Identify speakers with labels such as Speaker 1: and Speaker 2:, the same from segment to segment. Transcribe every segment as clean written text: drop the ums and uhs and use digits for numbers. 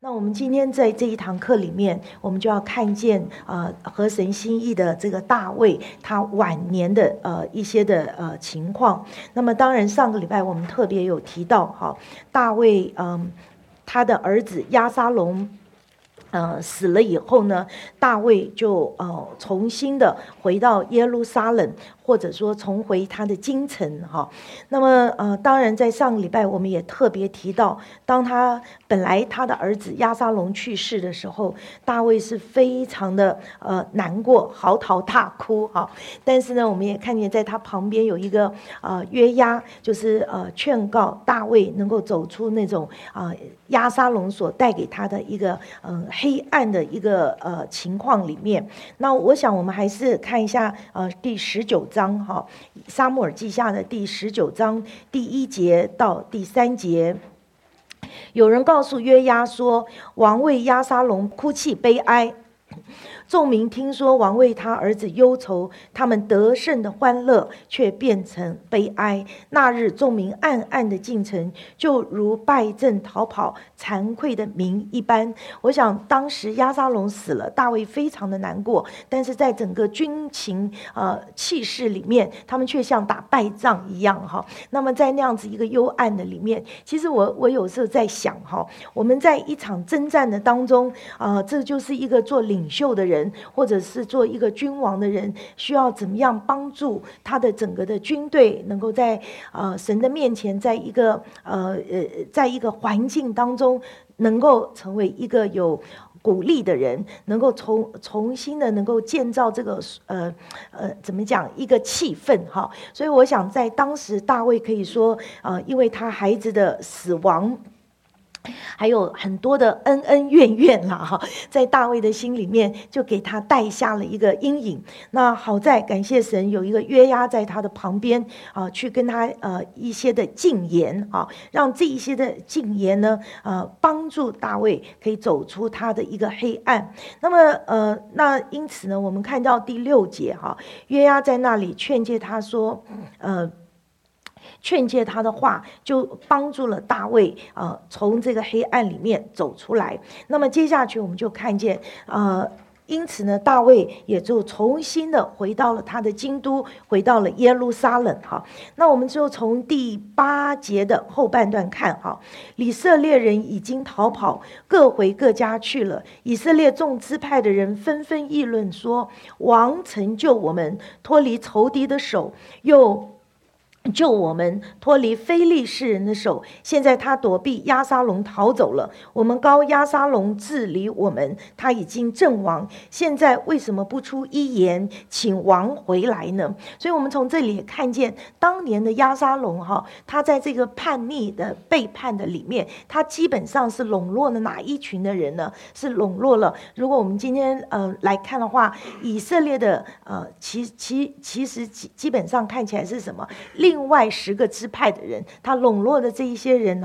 Speaker 1: 那我们今天在这一堂课里面，我们就要看见合神心意的这个大卫他晚年的一些的情况。那么当然上个礼拜我们特别有提到大卫他的儿子押沙龙死了以后呢，大卫就重新的回到耶路撒冷，或者说重回他的京城那么当然在上个礼拜我们也特别提到，当本来他的儿子押沙龙去世的时候，大卫是非常的难过，嚎啕大哭但是呢，我们也看见在他旁边有一个约押，就是劝告大卫能够走出那种押沙龙所带给他的一个黑暗的一个情况里面。那我想我们还是看一下第19章撒母耳记下的第19章第1节到第3节。有人告诉约押说，王为押沙龙哭泣悲哀，众民听说王为他儿子忧愁，他们得胜的欢乐却变成悲哀。那日众民暗暗的进城，就如败阵逃跑惭愧的民一般。我想当时押沙龙死了，大卫非常的难过，但是在整个军情气势里面，他们却像打败仗一样那么在那样子一个幽暗的里面，其实我有时候在想我们在一场征战的当中这就是一个做领袖的人，或者是做一个君王的人，需要怎么样帮助他的整个的军队能够在神的面前，在一个环境当中，能够成为一个有鼓励的人，能够重新的能够建造这个怎么讲一个气氛所以我想在当时大卫可以说因为他孩子的死亡，还有很多的恩恩怨怨在大卫的心里面就给他带下了一个阴影。那好在感谢神有一个约押在他的旁边去跟他一些的进言让这一些的进言呢帮助大卫可以走出他的一个黑暗。那么那因此呢，我们看到第6节约押在那里劝诫他说劝诫他的话就帮助了大卫从这个黑暗里面走出来。那么接下去我们就看见因此呢，大卫也就重新的回到了他的京都，回到了耶路撒冷那我们就从第8节的后半段看以色列人已经逃跑，各回各家去了。以色列众支派的人纷纷议论说，王曾救我们脱离仇敌的手，又救我们脱离非利士人的手，现在他躲避，押沙龙逃走了，我们膏押沙龙治理我们，他已经阵亡，现在为什么不出一言请王回来呢？所以我们从这里也看见当年的押沙龙他在这个叛逆的背叛的里面，他基本上是笼络了哪一群的人呢？是笼络了，如果我们今天来看的话，以色列的其实基本上看起来是什么？另外10个支派的人，他笼络的这一些人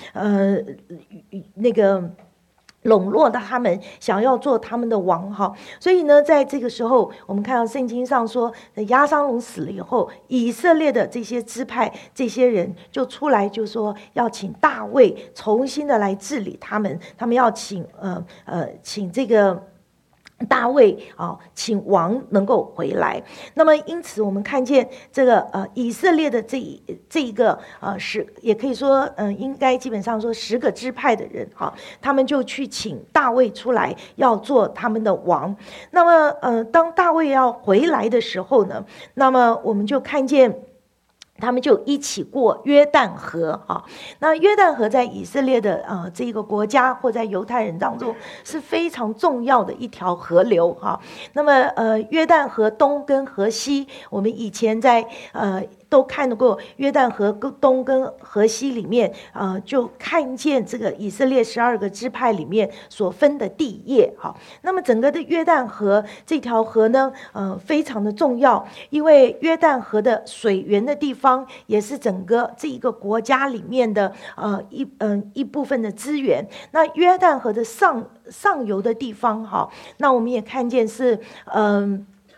Speaker 1: 那个笼络的他们，想要做他们的王所以呢，在这个时候，我们看到圣经上说，押沙龙死了以后，以色列的这些支派，这些人就出来，就说要请大卫重新的来治理他们，他们要请这个大卫请王能够回来。那么因此我们看见这个以色列的这一个也可以说应该基本上说10个支派的人他们就去请大卫出来要做他们的王。那么当大卫要回来的时候呢，那么我们就看见他们就一起过约旦河那约旦河在以色列的这个国家或在犹太人当中是非常重要的一条河流那么约旦河东跟河西，我们以前在都看过约旦河东跟河西里面就看见这个以色列12个支派里面所分的地业那么整个的约旦河这条河呢非常的重要，因为约旦河的水源的地方也是整个这一个国家里面的一部分的资源。那约旦河的上游的地方那我们也看见是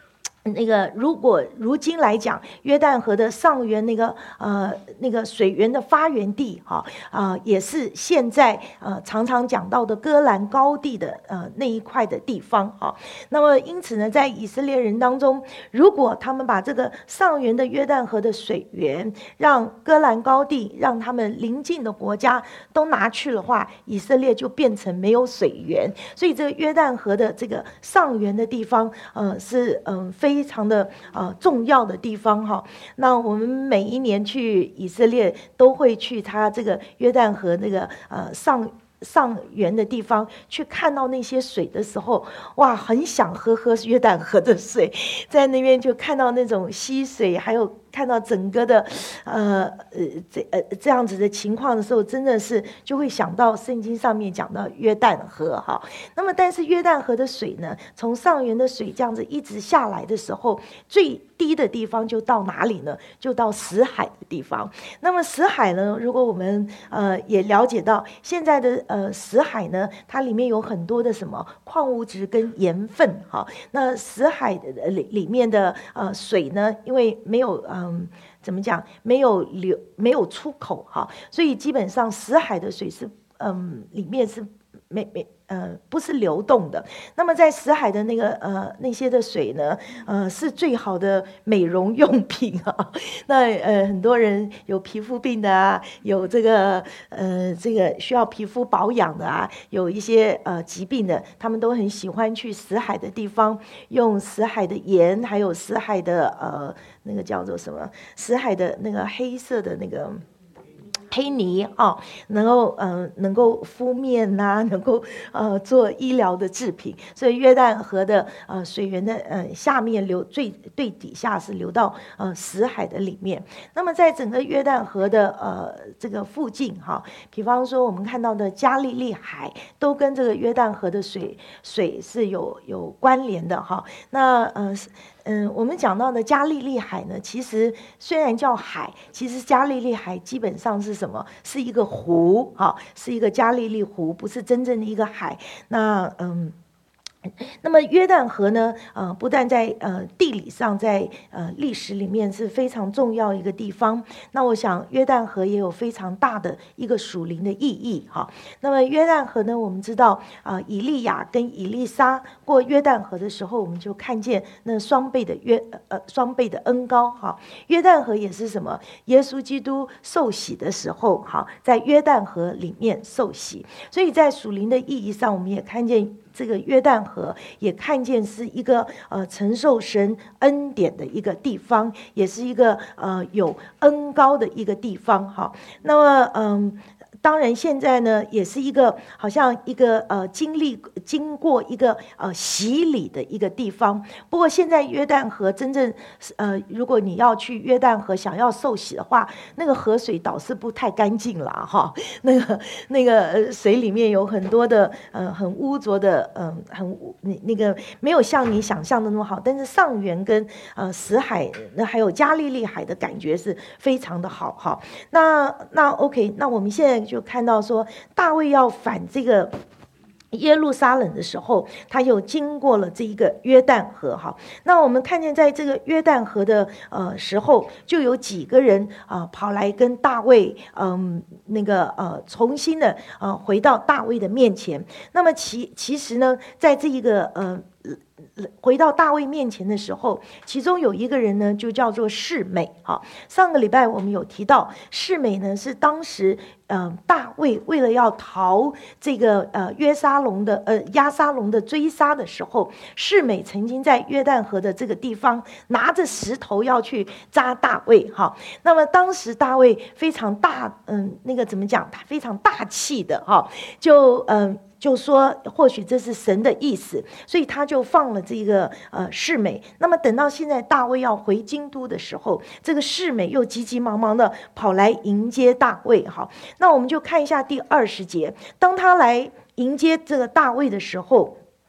Speaker 1: 如果如今来讲，约旦河的上源那个水源的发源地也是现在常常讲到的戈兰高地的那一块的地方那么因此呢，在以色列人当中，如果他们把这个上源的约旦河的水源让戈兰高地，让他们邻近的国家都拿去的话，以色列就变成没有水源。所以这个约旦河的这个上源的地方是非常的重要的地方那我们每一年去以色列都会去它这个约旦河那个上源的地方去看到那些水的时候，哇，很想喝约旦河的水，在那边就看到那种溪水，还有看到整个的这样子的情况的时候，真的是就会想到圣经上面讲到约旦河那么但是约旦河的水呢，从上源的水这样子一直下来的时候，最低的地方就到哪里呢？就到死海的地方。那么死海呢，如果我们也了解到现在的死海呢，它里面有很多的什么矿物质跟盐分那死海的里面的水呢，因为没有怎么讲，没有出口所以基本上死海的水是里面是不是流动的。那么在死海的那些的水呢是最好的美容用品那很多人有皮肤病的有这个需要皮肤保养的有一些疾病的，他们都很喜欢去死海的地方，用死海的盐，还有死海的那个叫做什么，死海的那个黑色的那个黑泥能够敷面能够做医疗的制品。所以约旦河的水源的下面最底下是流到死海的里面。那么在整个约旦河的这个附近比方说我们看到的加利利海都跟这个约旦河的水是有关联的那我们讲到的加利利海呢，其实虽然叫海，其实加利利海基本上是什么？是一个湖是一个加利利湖，不是真正的一个海。那么约旦河呢不但在地理上，在历史里面是非常重要一个地方。那我想约旦河也有非常大的一个属灵的意义那么约旦河呢，我们知道以利亚跟以利沙过约旦河的时候，我们就看见那双倍的恩膏约旦河也是什么？耶稣基督受洗的时候在约旦河里面受洗。所以在属灵的意义上，我们也看见这个约旦河，也看见是一个承受神恩典的一个地方，也是一个有恩膏的一个地方那么当然现在呢也是一个好像一个经过一个洗礼的一个地方。不过现在约旦河真正如果你要去约旦河想要受洗的话，那个河水倒是不太干净了那个水里面有很多的很污浊的那个没有像你想象的那么好。但是上源跟死海还有加利利海的感觉是非常的好那 OK， 那我们现在就看到说大卫要反这个耶路撒冷的时候，他又经过了这一个约旦河那我们看见在这个约旦河的时候，就有几个人跑来跟大卫重新的回到大卫的面前。那么其实呢，在这一个回到大卫面前的时候，其中有一个人呢就叫做示每上个礼拜我们有提到，示每呢是当时大卫为了要逃这个押沙龙的追杀的时候，示每曾经在约旦河的这个地方拿着石头要去扎大卫那么当时大卫非常大怎么讲，他非常大气的就说或许这是神的意思，所以他就放了这个示每。那么等到现在大卫要回京都的时候，这个示每又急急忙忙的跑来迎接大卫那我们就看一下第20节，当他来迎接这个大卫的时候，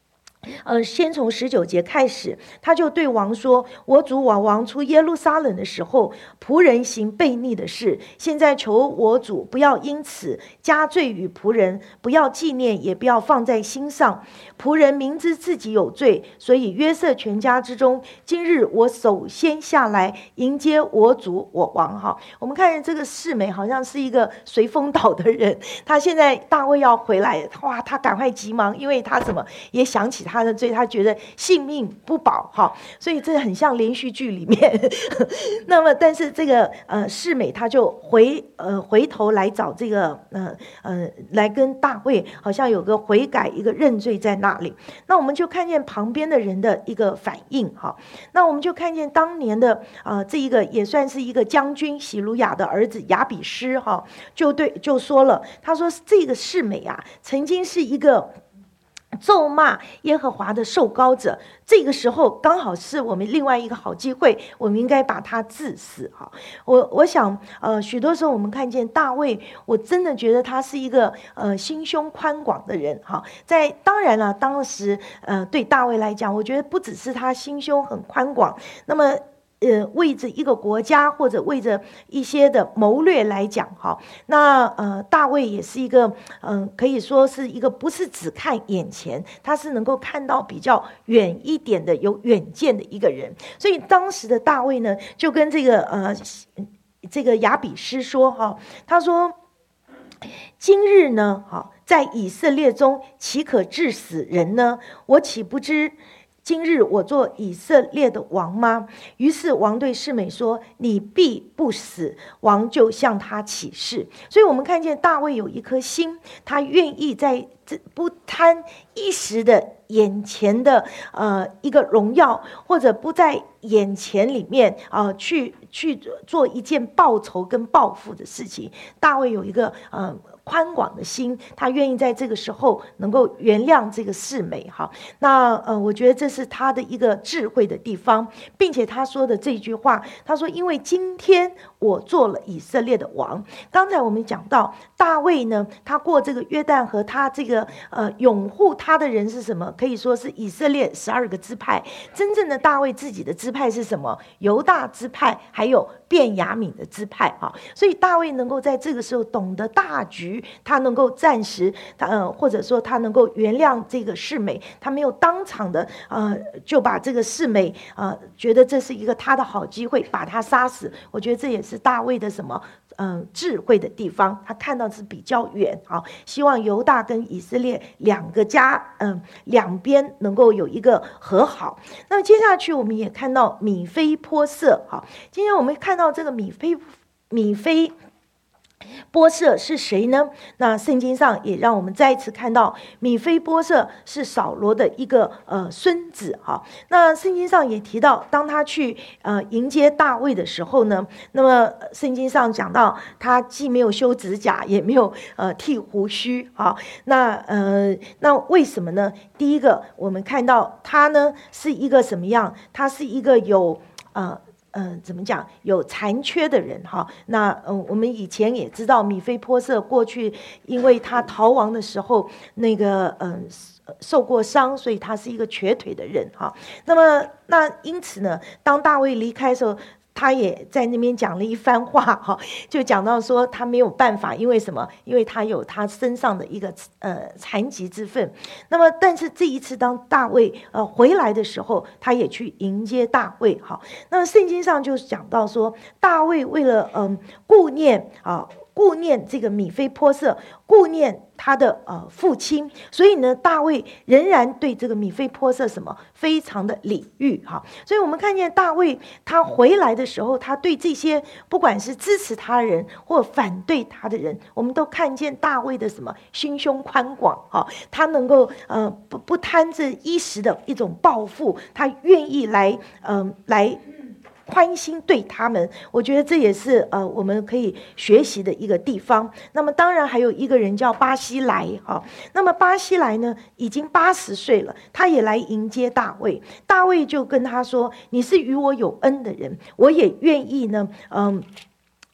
Speaker 1: 先从19节开始，他就对王说：“我主我王出耶路撒冷的时候，仆人行悖逆的事。现在求我主不要因此加罪于仆人，不要纪念，也不要放在心上。仆人明知自己有罪，所以约瑟全家之中，今日我首先下来迎接我主我王。”哈，我们看见这个示每好像是一个随风倒的人，他现在大卫要回来，哇，他赶快急忙，因为他什么也想起他的罪，他觉得性命不保，哈，所以这很像连续剧里面。那么，但是这个示每他就回头来找这个来跟大卫好像有个悔改，一个认罪在那里。那我们就看见旁边的人的一个反应，哈，那我们就看见当年的这一个也算是一个将军喜鲁雅的儿子亚比施，哈，就说了，他说这个示每啊，曾经是一个咒骂耶和华的受膏者，这个时候刚好是我们另外一个好机会，我们应该把他治死。我想许多时候我们看见大卫，我真的觉得他是一个心胸宽广的人。当然了，当时对大卫来讲，我觉得不只是他心胸很宽广，那么为着一个国家或者为着一些的谋略来讲，那大卫也是一个可以说是一个不是只看眼前，他是能够看到比较远一点的有远见的一个人。所以当时的大卫呢，就跟这个亚比施说，他说今日呢，在以色列中岂可治死人呢？我岂不知今日我做以色列的王吗？于是王对示每说：“你必不死。”王就向他起誓。所以我们看见大卫有一颗心，他愿意在不贪一时的眼前的一个荣耀，或者不在眼前里面去做一件报仇跟报复的事情。大卫有一个宽广的心，他愿意在这个时候能够原谅这个示每。那我觉得这是他的一个智慧的地方，并且他说的这句话，他说：“因为今天我做了以色列的王。”刚才我们讲到大卫呢，他过这个约旦河，他这个拥护他的人是什么？可以说是以色列12个支派。真正的大卫自己的支派是什么？犹大支派，还有便雅悯的支派。所以大卫能够在这个时候懂得大局，他能够暂时或者说他能够原谅这个示每，他没有当场的就把这个示每觉得这是一个他的好机会，把他杀死。我觉得这也是大卫的什么智慧的地方，他看到是比较远，希望犹大跟以色列两个家两边能够有一个和好。那么接下去我们也看到米非波设，今天我们看到这个米非波设是谁呢？那圣经上也让我们再一次看到米非波设是扫罗的一个孙子。那圣经上也提到，当他去迎接大卫的时候呢，那么圣经上讲到他既没有修指甲，也没有剃胡须。那为什么呢？第一个，我们看到他呢是一个什么样？他是一个有怎么讲，有残缺的人。那我们以前也知道米非波设过去因为他逃亡的时候那个受过伤，所以他是一个瘸腿的人。那因此呢，当大卫离开的时候，他也在那边讲了一番话，就讲到说他没有办法，因为什么？因为他有他身上的一个残疾之分。那么但是这一次当大卫回来的时候，他也去迎接大卫。那么圣经上就讲到说，大卫为了顾念这个米非波设，顾念他的父亲，所以呢，大卫仍然对这个米非波设什么非常的礼遇。所以我们看见大卫他回来的时候，他对这些不管是支持他的人或反对他的人，我们都看见大卫的什么心胸宽广。他能够不贪这一时的一种报复，他愿意来宽心对他们。我觉得这也是我们可以学习的一个地方。那么当然还有一个人叫巴西莱。那么巴西莱呢已经80岁了，他也来迎接大卫。大卫就跟他说：“你是与我有恩的人，我也愿意呢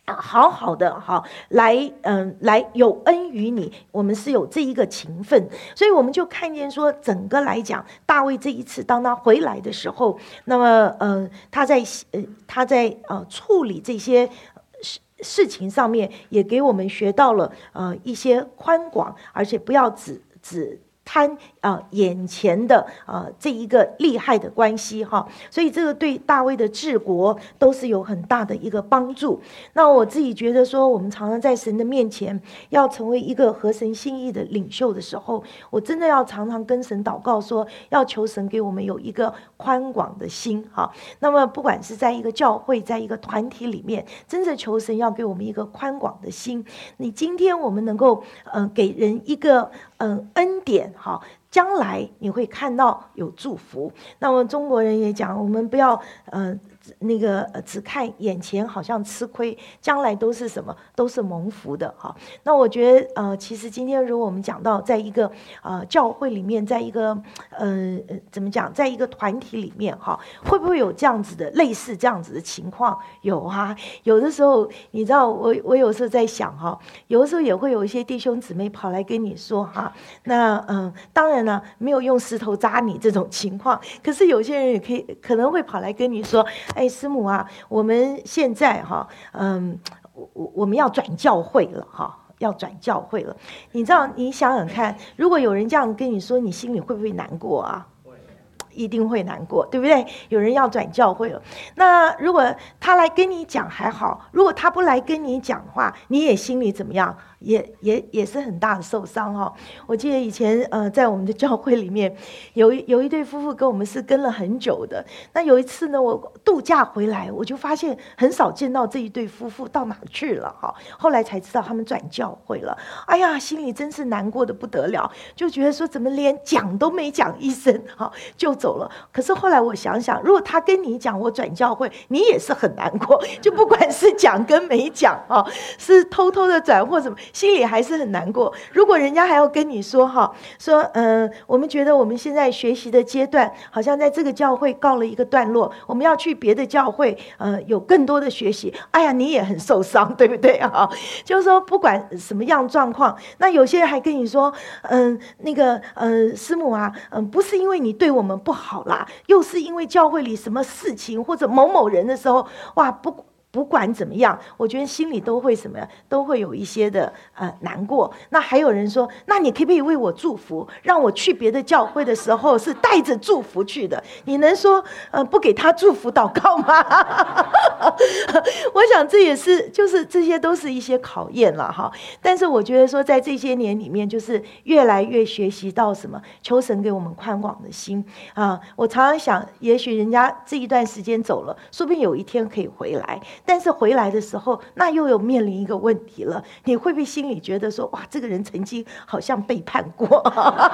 Speaker 1: 好好的来有恩于你，我们是有这一个情分，所以我们就看见说，整个来讲，大卫这一次当他回来的时候，那么他在处理这些事情上面，也给我们学到了一些宽广，而且不要只贪眼前的这一个利害的关系哈，所以这个对大卫的治国都是有很大的一个帮助。那我自己觉得说，我们常常在神的面前要成为一个合神心意的领袖的时候，我真的要常常跟神祷告说，要求神给我们有一个宽广的心哈。那么不管是在一个教会，在一个团体里面，真的求神要给我们一个宽广的心。你今天我们能够给人一个恩典好，将来你会看到有祝福。那么中国人也讲，我们不要只看眼前好像吃亏，将来都是什么？都是蒙福的哈。那我觉得其实今天如果我们讲到在一个教会里面，在一个怎么讲，在一个团体里面哈，会不会有这样子的类似这样子的情况？有啊，有的时候你知道我有时候在想哈，有的时候也会有一些弟兄姊妹跑来跟你说哈，那当然了，没有用石头砸你这种情况，可是有些人也可能会跑来跟你说。哎，师母啊，我们现在哈，我们要转教会了哈，要转教会了。你知道，你想想看，如果有人这样跟你说，你心里会不会难过啊？一定会难过，对不对？有人要转教会了，那如果他来跟你讲还好，如果他不来跟你讲话，你也心里怎么样？也是很大的受伤哈。我记得以前在我们的教会里面，有一对夫妇跟我们是跟了很久的。那有一次呢，我度假回来，我就发现很少见到这一对夫妇到哪去了哈。后来才知道他们转教会了。哎呀，心里真是难过的不得了，就觉得说怎么连讲都没讲一声哈就走了。可是后来我想想，如果他跟你讲我转教会，你也是很难过，就不管是讲跟没讲哈，是偷偷的转或什么。心里还是很难过。如果人家还要跟你说哈，说我们觉得我们现在学习的阶段，好像在这个教会告了一个段落，我们要去别的教会，有更多的学习。哎呀，你也很受伤，对不对啊？就是说，不管什么样状况，那有些人还跟你说，师母啊，不是因为你对我们不好啦，又是因为教会里什么事情或者某某人的时候，哇，不管怎么样，我觉得心里都会什么呀？都会有一些的难过。那还有人说，那你可不可以为我祝福，让我去别的教会的时候是带着祝福去的？你能说不给他祝福祷告吗？我想这也是，就是这些都是一些考验了哈。但是我觉得说，在这些年里面，就是越来越学习到什么，求神给我们宽广的心啊。我常常想，也许人家这一段时间走了，说不定有一天可以回来。但是回来的时候，那又有面临一个问题了，你会不会心里觉得说，哇，这个人曾经好像背叛过？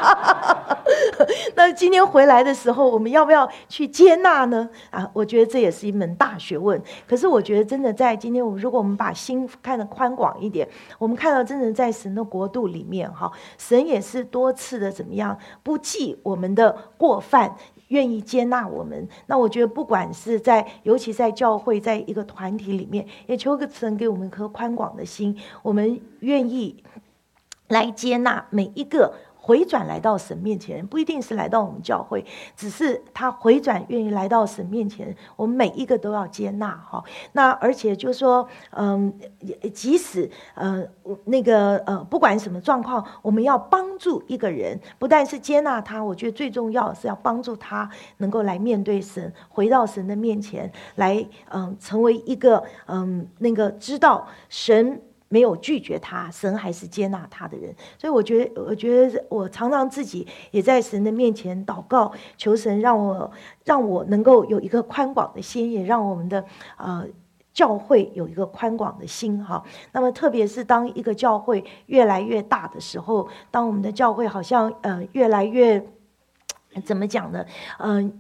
Speaker 1: 那今天回来的时候，我们要不要去接纳呢？我觉得这也是一门大学问。可是我觉得真的在今天，如果我们把心看得宽广一点，我们看到真的在神的国度里面，神也是多次的怎么样，不记我们的过犯，愿意接纳我们。那我觉得不管是尤其在教会，在一个团体里面，也求个神给我们一颗宽广的心，我们愿意来接纳每一个回转来到神面前，不一定是来到我们教会，只是他回转愿意来到神面前，我们每一个都要接纳哈。那而且就说，即使不管什么状况，我们要帮助一个人，不但是接纳他，我觉得最重要的是要帮助他能够来面对神，回到神的面前来，成为一个知道神没有拒绝他，神还是接纳他的人。所以我觉得我常常自己也在神的面前祷告，求神让我能够有一个宽广的心，也让我们的教会有一个宽广的心哈。那么特别是当一个教会越来越大的时候，当我们的教会好像越来越怎么讲呢？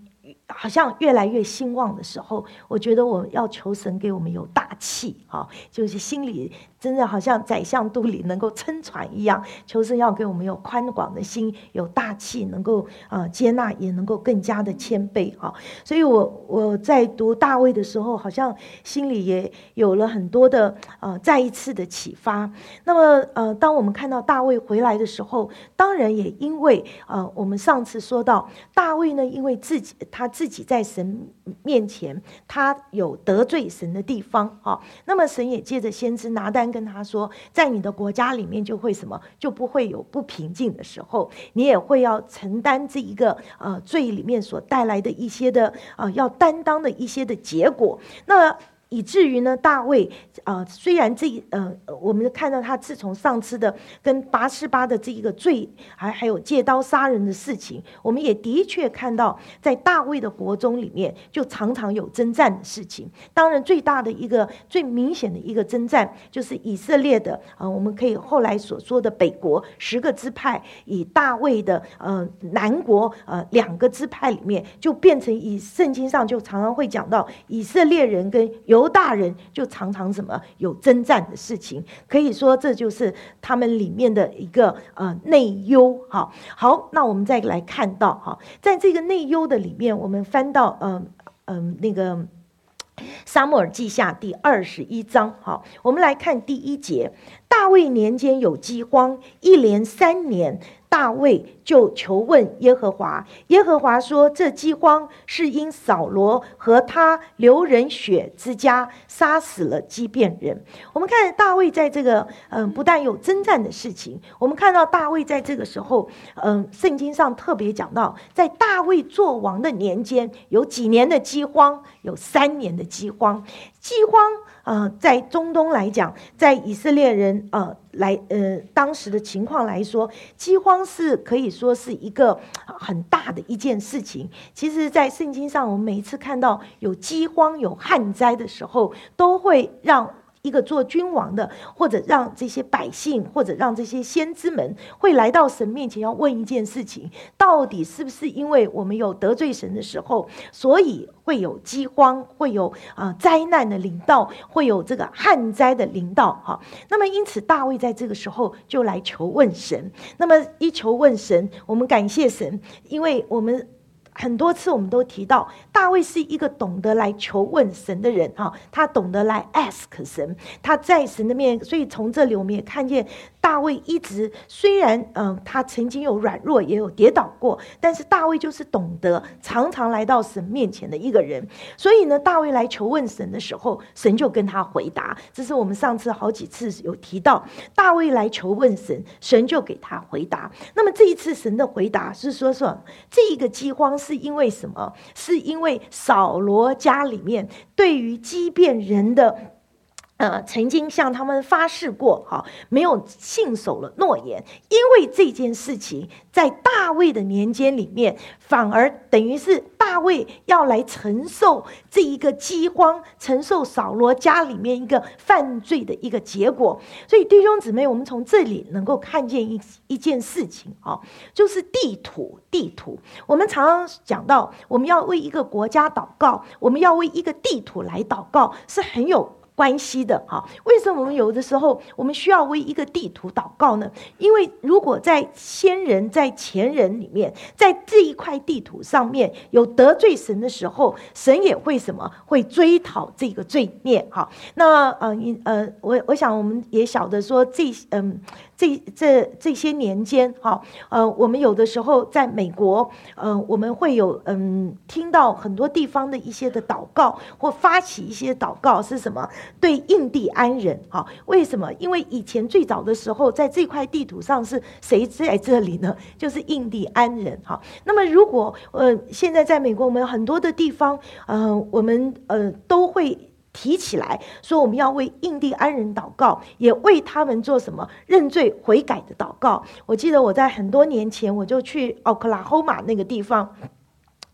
Speaker 1: 好像越来越兴旺的时候，我觉得我要求神给我们有大气，就是心里真的好像宰相肚里能够撑船一样，求神要给我们有宽广的心，有大气，能够接纳，也能够更加的谦卑。所以我在读大卫的时候，好像心里也有了很多的再一次的启发。那么当我们看到大卫回来的时候，当然也因为我们上次说到大卫呢，因为他自己在神面前，他有得罪神的地方，那么神也借着先知拿单跟他说，在你的国家里面就会什么，就不会有不平静的时候，你也会要承担这一个罪里面所带来的一些的要担当的一些的结果。那以至于呢，大卫虽然我们看到他自从上次的跟拔示巴的这一个罪，还有借刀杀人的事情，我们也的确看到在大卫的国中里面就常常有征战的事情。当然最大的一个最明显的一个征战，就是以色列的我们可以后来所说的北国10个支派，以大卫的南国2个支派里面，就变成以圣经上就常常会讲到以色列人跟犹大人就常常什么有征战的事情，可以说这就是他们里面的一个内忧。好，那我们再来看到在这个内忧的里面，我们翻到那个撒母耳记下第21章。我们来看第1节，大卫年间有饥荒，一连3年，大卫就求问耶和华，耶和华说，这饥荒是因扫罗和他流人血之家杀死了基遍人。我们看大卫在这个不但有征战的事情，我们看到大卫在这个时候圣经上特别讲到，在大卫作王的年间有几年的饥荒，有3年的饥荒。饥荒在中东来讲，在以色列人当时的情况来说，饥荒是可以说是一个很大的一件事情。其实在圣经上，我们每一次看到有饥荒有旱灾的时候，都会让一个做君王的，或者让这些百姓，或者让这些先知们会来到神面前，要问一件事情，到底是不是因为我们有得罪神的时候，所以会有饥荒，会有灾难的临到，会有这个旱灾的临到。那么因此大卫在这个时候就来求问神。那么一求问神，我们感谢神，因为我们很多次我们都提到，大卫是一个懂得来求问神的人，他懂得来 ask 神，他在神的面。所以从这里我们也看见大卫一直虽然他曾经有软弱，也有跌倒过，但是大卫就是懂得常常来到神面前的一个人。所以呢，大卫来求问神的时候，神就跟他回答。这是我们上次好几次有提到，大卫来求问神，神就给他回答。那么这一次神的回答是说这一个饥荒是因为什么？是因为扫罗家里面对于基遍人的曾经向他们发誓过，没有信守了诺言。因为这件事情在大卫的年间里面，反而等于是大卫要来承受这一个饥荒，承受扫罗家里面一个犯罪的一个结果。所以弟兄姊妹，我们从这里能够看见一件事情，就是地土。我们常常讲到，我们要为一个国家祷告，我们要为一个地土来祷告，是很有关系的。为什么我们有的时候我们需要为一个地图祷告呢？因为如果在先人在前人里面，在这一块地图上面有得罪神的时候，神也会什么？会追讨这个罪孽。那我想我们也晓得说这些年间我们有的时候在美国我们会有听到很多地方的一些的祷告，或发起一些祷告是什么？对印第安人。为什么？因为以前最早的时候，在这块地图上是谁在这里呢？就是印第安人。那么如果现在在美国，我们很多的地方我们都会提起来说，我们要为印第安人祷告，也为他们做什么？认罪悔改的祷告。我记得我在很多年前，我就去奥克拉荷马那个地方，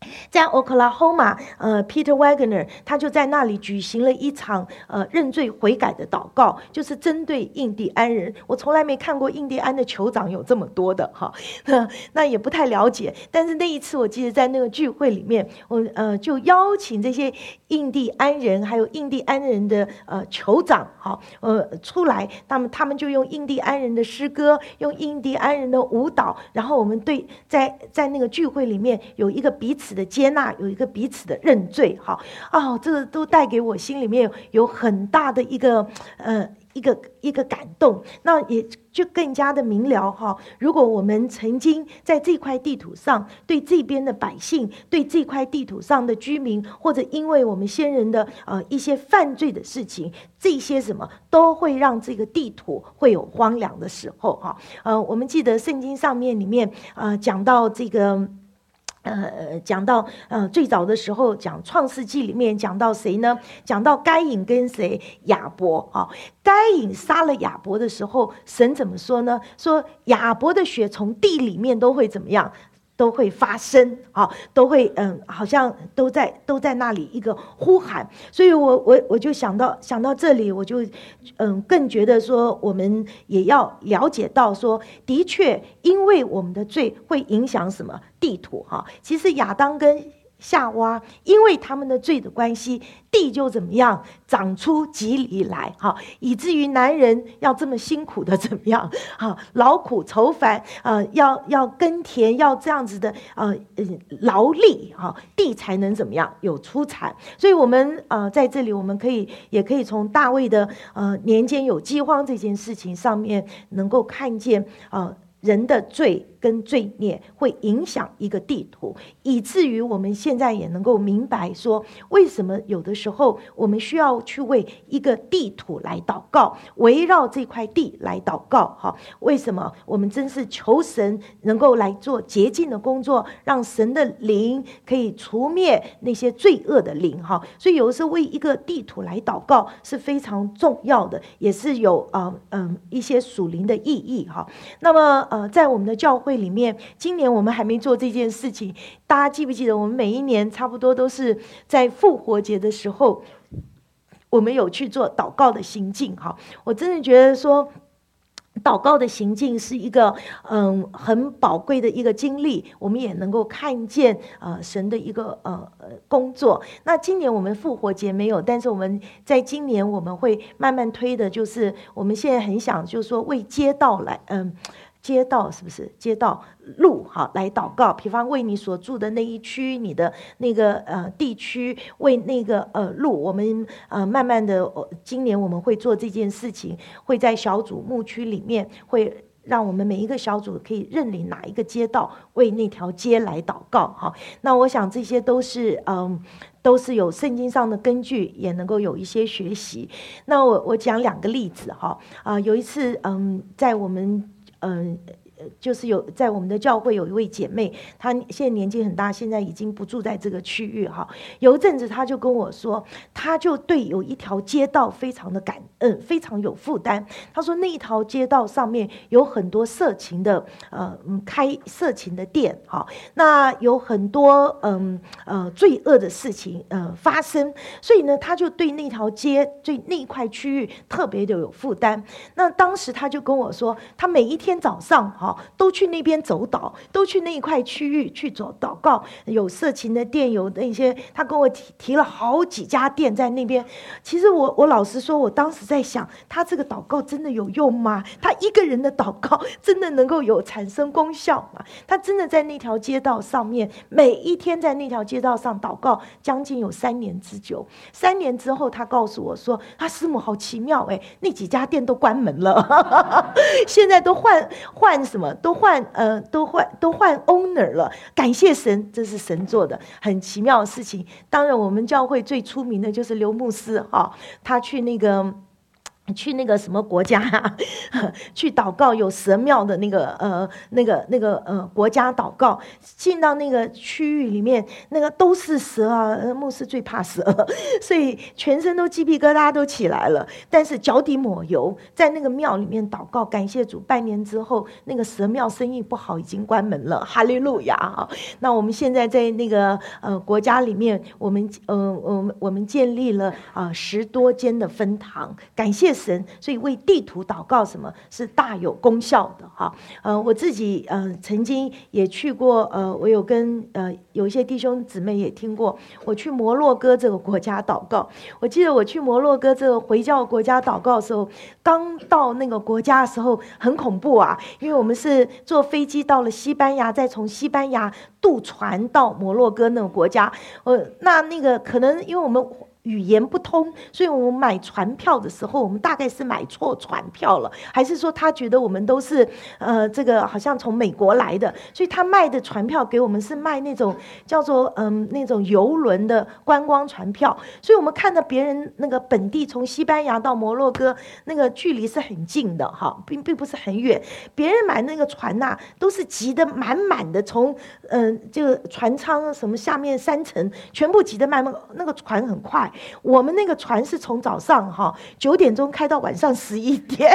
Speaker 1: 在 Oklahoma， Peter Wagner 他就在那里举行了一场认罪悔改的祷告，就是针对印第安人。我从来没看过印第安的酋长有这么多的哈，那也不太了解。但是那一次我记得在那个聚会里面，我就邀请这些印第安人还有印第安人的酋长出来，他们就用印第安人的诗歌，用印第安人的舞蹈，然后我们在那个聚会里面有一个彼此的接纳，有一个彼此的认罪，这个都带给我心里面有很大的一个感动，那也就更加的明了如果我们曾经在这块地图上，对这边的百姓，对这块地图上的居民，或者因为我们先人的一些犯罪的事情，这些什么都会让这个地图会有荒凉的时候我们记得圣经上面里面讲到这个。讲到最早的时候讲创世纪里面讲到谁呢？讲到该隐跟谁？亚伯该隐杀了亚伯的时候，神怎么说呢？说亚伯的血从地里面都会怎么样？都会发生都会好像都在那里一个呼喊。所以我就想到这里，我就更觉得说我们也要了解到说，的确因为我们的罪会影响什么地土其实亚当跟夏娃因为他们的罪的关系，地就怎么样长出蒺藜来以至于男人要这么辛苦的怎么样劳苦愁烦要耕田，要这样子的劳力地才能怎么样有出产。所以我们在这里我们也可以从大卫的年间有饥荒这件事情上面能够看见人的罪跟罪孽会影响一个地图，以至于我们现在也能够明白说，为什么有的时候我们需要去为一个地图来祷告，围绕这块地来祷告为什么我们真是求神能够来做洁净的工作，让神的灵可以除灭那些罪恶的灵所以有的时候为一个地图来祷告是非常重要的，也是有一些属灵的意义那么在我们的教会里面，今年我们还没做这件事情，大家记不记得我们每一年差不多都是在复活节的时候，我们有去做祷告的行径我真的觉得说祷告的行径是一个很宝贵的一个经历，我们也能够看见神的一个工作。那今年我们复活节没有，但是我们在今年我们会慢慢推的，就是我们现在很想就是说为街道来街道是不是街道路来祷告，比方为你所住的那一区，你的那个地区，为那个路，我们慢慢的今年我们会做这件事情，会在小组牧区里面会让我们每一个小组可以认领哪一个街道，为那条街来祷告那我想这些都是有圣经上的根据，也能够有一些学习。那我讲两个例子有一次在我们就是在我们的教会有一位姐妹，她现在年纪很大，现在已经不住在这个区域有一阵子她就跟我说，她就对有一条街道非常的感恩，非常有负担。她说那一条街道上面有很多色情的开色情的店那有很多罪恶的事情发生，所以呢她就对那条街对那一块区域特别的有负担。那当时她就跟我说，她每一天早上都去那边走祷，都去那一块区域去走祷告，有色情的店，有那些，他跟我提了好几家店在那边。其实我老实说，我当时在想，他这个祷告真的有用吗？他一个人的祷告真的能够产生功效吗？他真的在那条街道上面，每一天在那条街道上祷告，将近有3年之久。3年之后，他告诉我说，师母好奇妙那几家店都关门了现在都换什么，都换 owner 了。感谢神，这是神做的很奇妙的事情。当然我们教会最出名的就是刘牧师他去那个去那个什么国家啊，去祷告，有蛇庙的那个国家祷告，进到那个区域里面，那个都是蛇啊，牧师最怕蛇，所以全身都鸡皮疙瘩都起来了。但是脚底抹油，在那个庙里面祷告，感谢主，半年之后，那个蛇庙生意不好，已经关门了，哈利路亚啊！那我们现在在那个国家里面，我们建立了10多间的分堂，感谢神，所以为地图祷告什么是大有功效的哈。我自己曾经也去过，我有跟有一些弟兄姊妹也听过，我去摩洛哥这个国家祷告。我记得我去摩洛哥这个回教国家祷告的时候，刚到那个国家的时候很恐怖啊，因为我们是坐飞机到了西班牙，再从西班牙渡船到摩洛哥那个国家。那个可能因为我们语言不通，所以我们买船票的时候，我们大概是买错船票了，还是说他觉得我们都是这个好像从美国来的，所以他卖的船票给我们是卖那种叫做那种邮轮的观光船票，所以我们看到别人那个本地从西班牙到摩洛哥那个距离是很近的哈，并不是很远，别人买那个船呐，都是挤得满满的，从这个船舱什么下面3层全部挤得满，那个船很快。我们那个船是从早上9点钟开到晚上11点，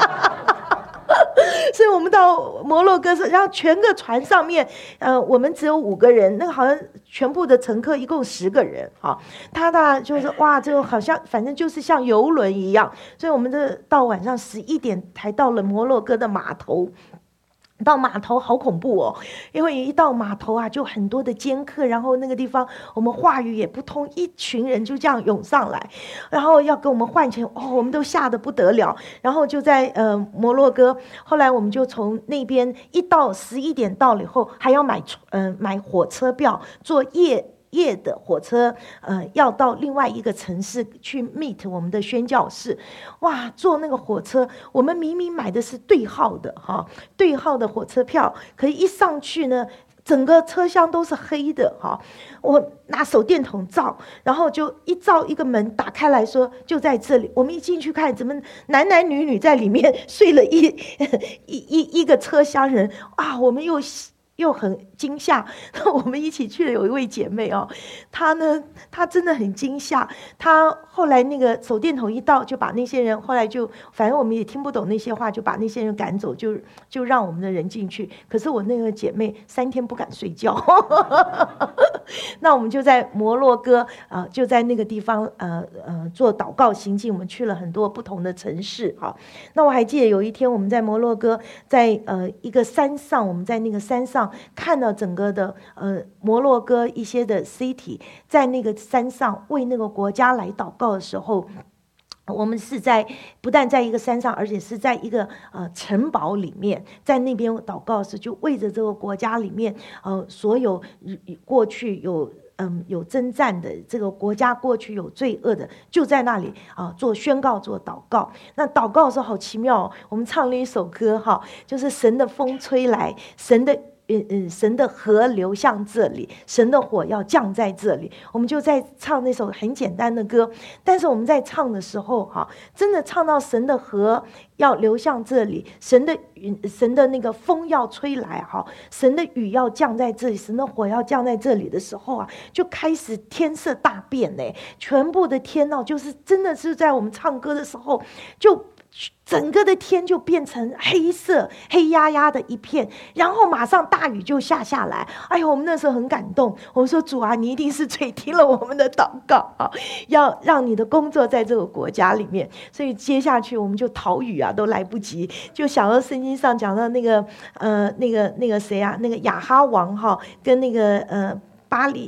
Speaker 1: 所以我们到摩洛哥，然后全个船上面，我们只有5个人，那个好像全部的乘客一共10个人，他就是哇，这个好像反正就是像游轮一样，所以我们到晚上11点才到了摩洛哥的码头。到码头好恐怖哦，因为一到码头啊，就很多的尖客，然后那个地方我们话语也不通，一群人就这样涌上来，然后要跟我们换钱，我们都吓得不得了。然后就在摩洛哥，后来我们就从那边一到11点到了以后，还要买火车票，坐夜的火车，要到另外一个城市去 meet 我们的宣教士。哇，坐那个火车，我们明明买的是对号的对号的火车票，可一上去呢，整个车厢都是黑的我拿手电筒照，然后就一照一个门打开来说就在这里。我们一进去看，怎么男男女女在里面睡了一个车厢人啊！我们又很惊吓，我们一起去的有一位姐妹她真的很惊吓。她后来那个手电筒一到，就把那些人，后来就反正我们也听不懂那些话，就把那些人赶走，就让我们的人进去。可是我那个姐妹3天不敢睡觉，那我们就在摩洛哥就在那个地方做祷告行进，我们去了很多不同的城市那我还记得有一天我们在摩洛哥，在一个山上，我们在那个山上看到整个的摩洛哥一些的 city， 在那个山上为那个国家来祷告的时候，我们是不但在一个山上，而且是在一个城堡里面，在那边祷告时，就为着这个国家里面所有过去有征战的这个国家，过去有罪恶的，就在那里做宣告，做祷告。那祷告的时候好奇妙我们唱了一首歌就是神的风吹来，神的河流向这里，神的火要降在这里。我们就在唱那首很简单的歌，但是我们在唱的时候真的唱到神的河要流向这里，神的那个风要吹来神的雨要降在这里，神的火要降在这里的时候就开始天色大变全部的天就是真的是在我们唱歌的时候，就整个的天就变成黑色，黑压压的一片，然后马上大雨就下来。哎呦，我们那时候很感动，我们说主啊，你一定是垂听了我们的祷告要让你的工作在这个国家里面。所以接下去我们就逃雨都来不及，就想到圣经上讲到那个谁那个亚哈王跟那个巴利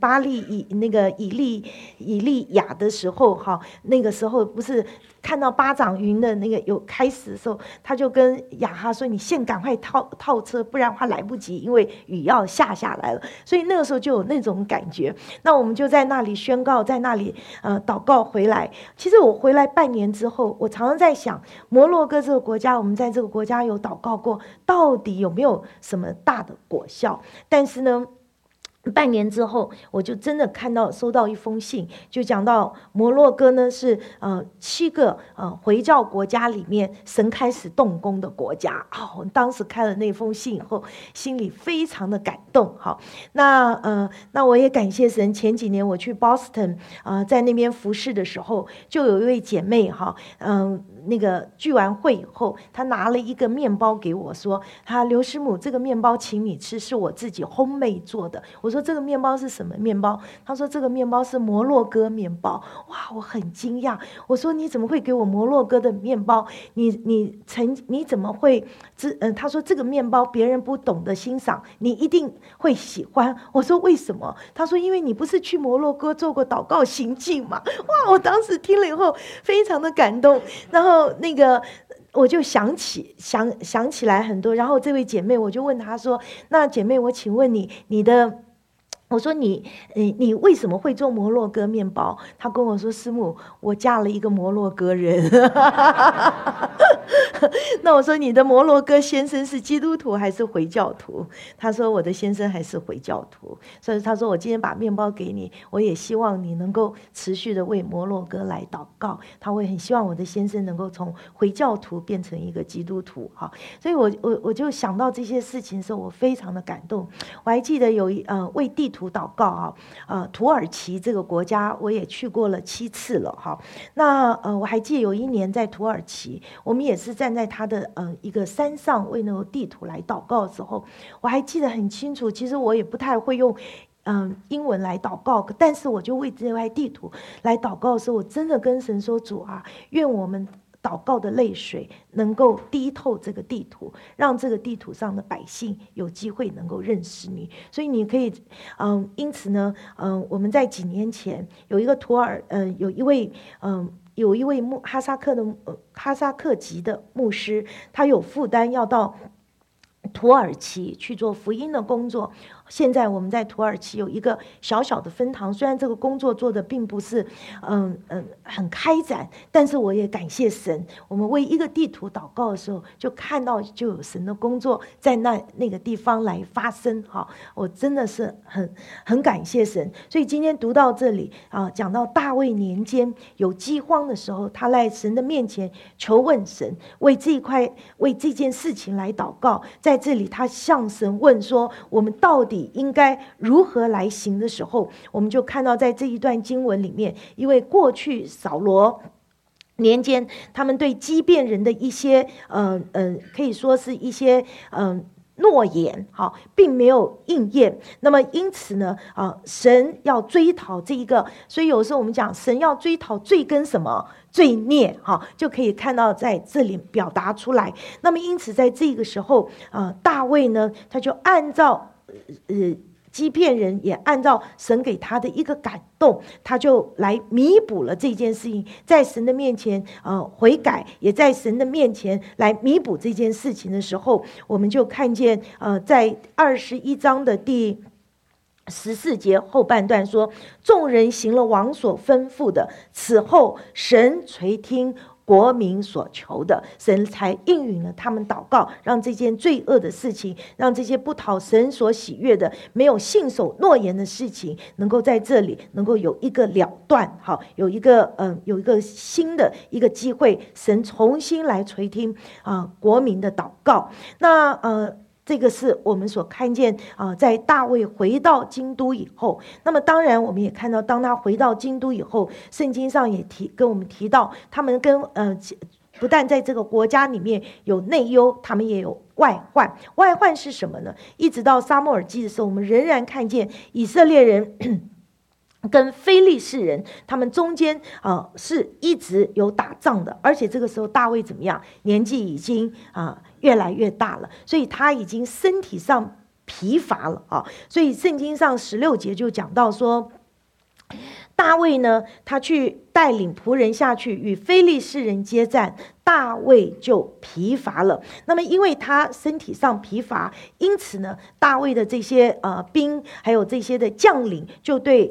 Speaker 1: 以利亚的时候那个时候不是看到巴掌云的那个有开始的时候，他就跟亚哈说：“你现赶快套车，不然的话来不及，因为雨要下来了。”所以那个时候就有那种感觉。那我们就在那里宣告，在那里祷告回来。其实我回来半年之后，我常常在想，摩洛哥这个国家，我们在这个国家有祷告过，到底有没有什么大的果效？但是呢， 半年之后，我就真的收到一封信，就讲到摩洛哥呢是7个回教国家里面神开始动工的国家。我当时看了那封信以后，心里非常的感动。好，那我也感谢神。前几年我去 Boston 在那边服侍的时候，就有一位姐妹那个聚完会以后，她拿了一个面包给我，说：“刘师母，这个面包请你吃，是我自己烘焙做的。”我说：“这个面包是什么面包？”她说：“这个面包是摩洛哥面包。”哇，我很惊讶。我说：“你怎么会给我摩洛哥的面包？你怎么会？她说：“这个面包别人不懂得欣赏，你一定会喜欢。”我说：“为什么？”她说：“因为你不是去摩洛哥做过祷告行径嘛。”哇，我当时听了以后非常的感动，然后那个我就想起来很多。然后这位姐妹，我就问她说：“那姐妹，我请问我说你为什么会做摩洛哥面包？”她跟我说：“师母，我嫁了一个摩洛哥人。”那我说：“你的摩洛哥先生是基督徒还是回教徒？”她说：“我的先生还是回教徒。”所以她说：“我今天把面包给你，我也希望你能够持续的为摩洛哥来祷告。”她会很希望我的先生能够从回教徒变成一个基督徒。所以我就想到这些事情的时候，我非常的感动。我还记得有为地图祷告土耳其这个国家我也去过了7次了。那我还记得有一年在土耳其，我们也是站在他的一个山上为那个地图来祷告的时候，我还记得很清楚。其实我也不太会用英文来祷告，但是我就为这块地图来祷告的时候，我真的跟神说：“主啊，愿我们祷告的泪水能够滴透这个地图，让这个地图上的百姓有机会能够认识你。”所以你可以因此呢我们在几年前有一个有一位哈萨克籍的牧师，他有负担要到土耳其去做福音的工作。现在我们在土耳其有一个小小的分堂，虽然这个工作做的并不是很开展，但是我也感谢神。我们为一个地图祷告的时候，就看到就有神的工作在那个地方来发生。我真的是很感谢神。所以今天读到这里讲到大卫年间有饥荒的时候，他在神的面前求问神，为这件事情来祷告。在这里他向神问说：“我们到底应该如何来行的时候，我们就看到在这一段经文里面，因为过去扫罗年间他们对基遍人的一些可以说是一些诺言并没有应验。那么因此呢神要追讨这一个，所以有时候我们讲神要追讨罪跟什么罪孽就可以看到在这里表达出来。那么因此在这个时候大卫呢，他就按照基遍人也按照神给他的一个感动，他就来弥补了这件事情，在神的面前悔改，也在神的面前来弥补这件事情的时候，我们就看见在21章的第14节后半段说：“众人行了王所吩咐的，此后神垂听国民所求的，神才应允了他们祷告，让这件罪恶的事情，让这些不讨神所喜悦的，没有信守诺言的事情，能够在这里能够有一个了断，有一个新的一个机会，神重新来垂听国民的祷告。”那这个是我们所看见在大卫回到京都以后，那么当然我们也看到，当他回到京都以后，圣经上也跟我们提到，他们不但在这个国家里面有内忧，他们也有外患。外患是什么呢？一直到撒母耳记的时候，我们仍然看见以色列人跟非利士人他们中间是一直有打仗的，而且这个时候大卫怎么样？年纪已经越来越大了，所以他已经身体上疲乏了所以圣经上16节就讲到说，大卫呢，他去带领仆人下去与非利士人接战，大卫就疲乏了。那么因为他身体上疲乏，因此呢，大卫的这些兵还有这些的将领就对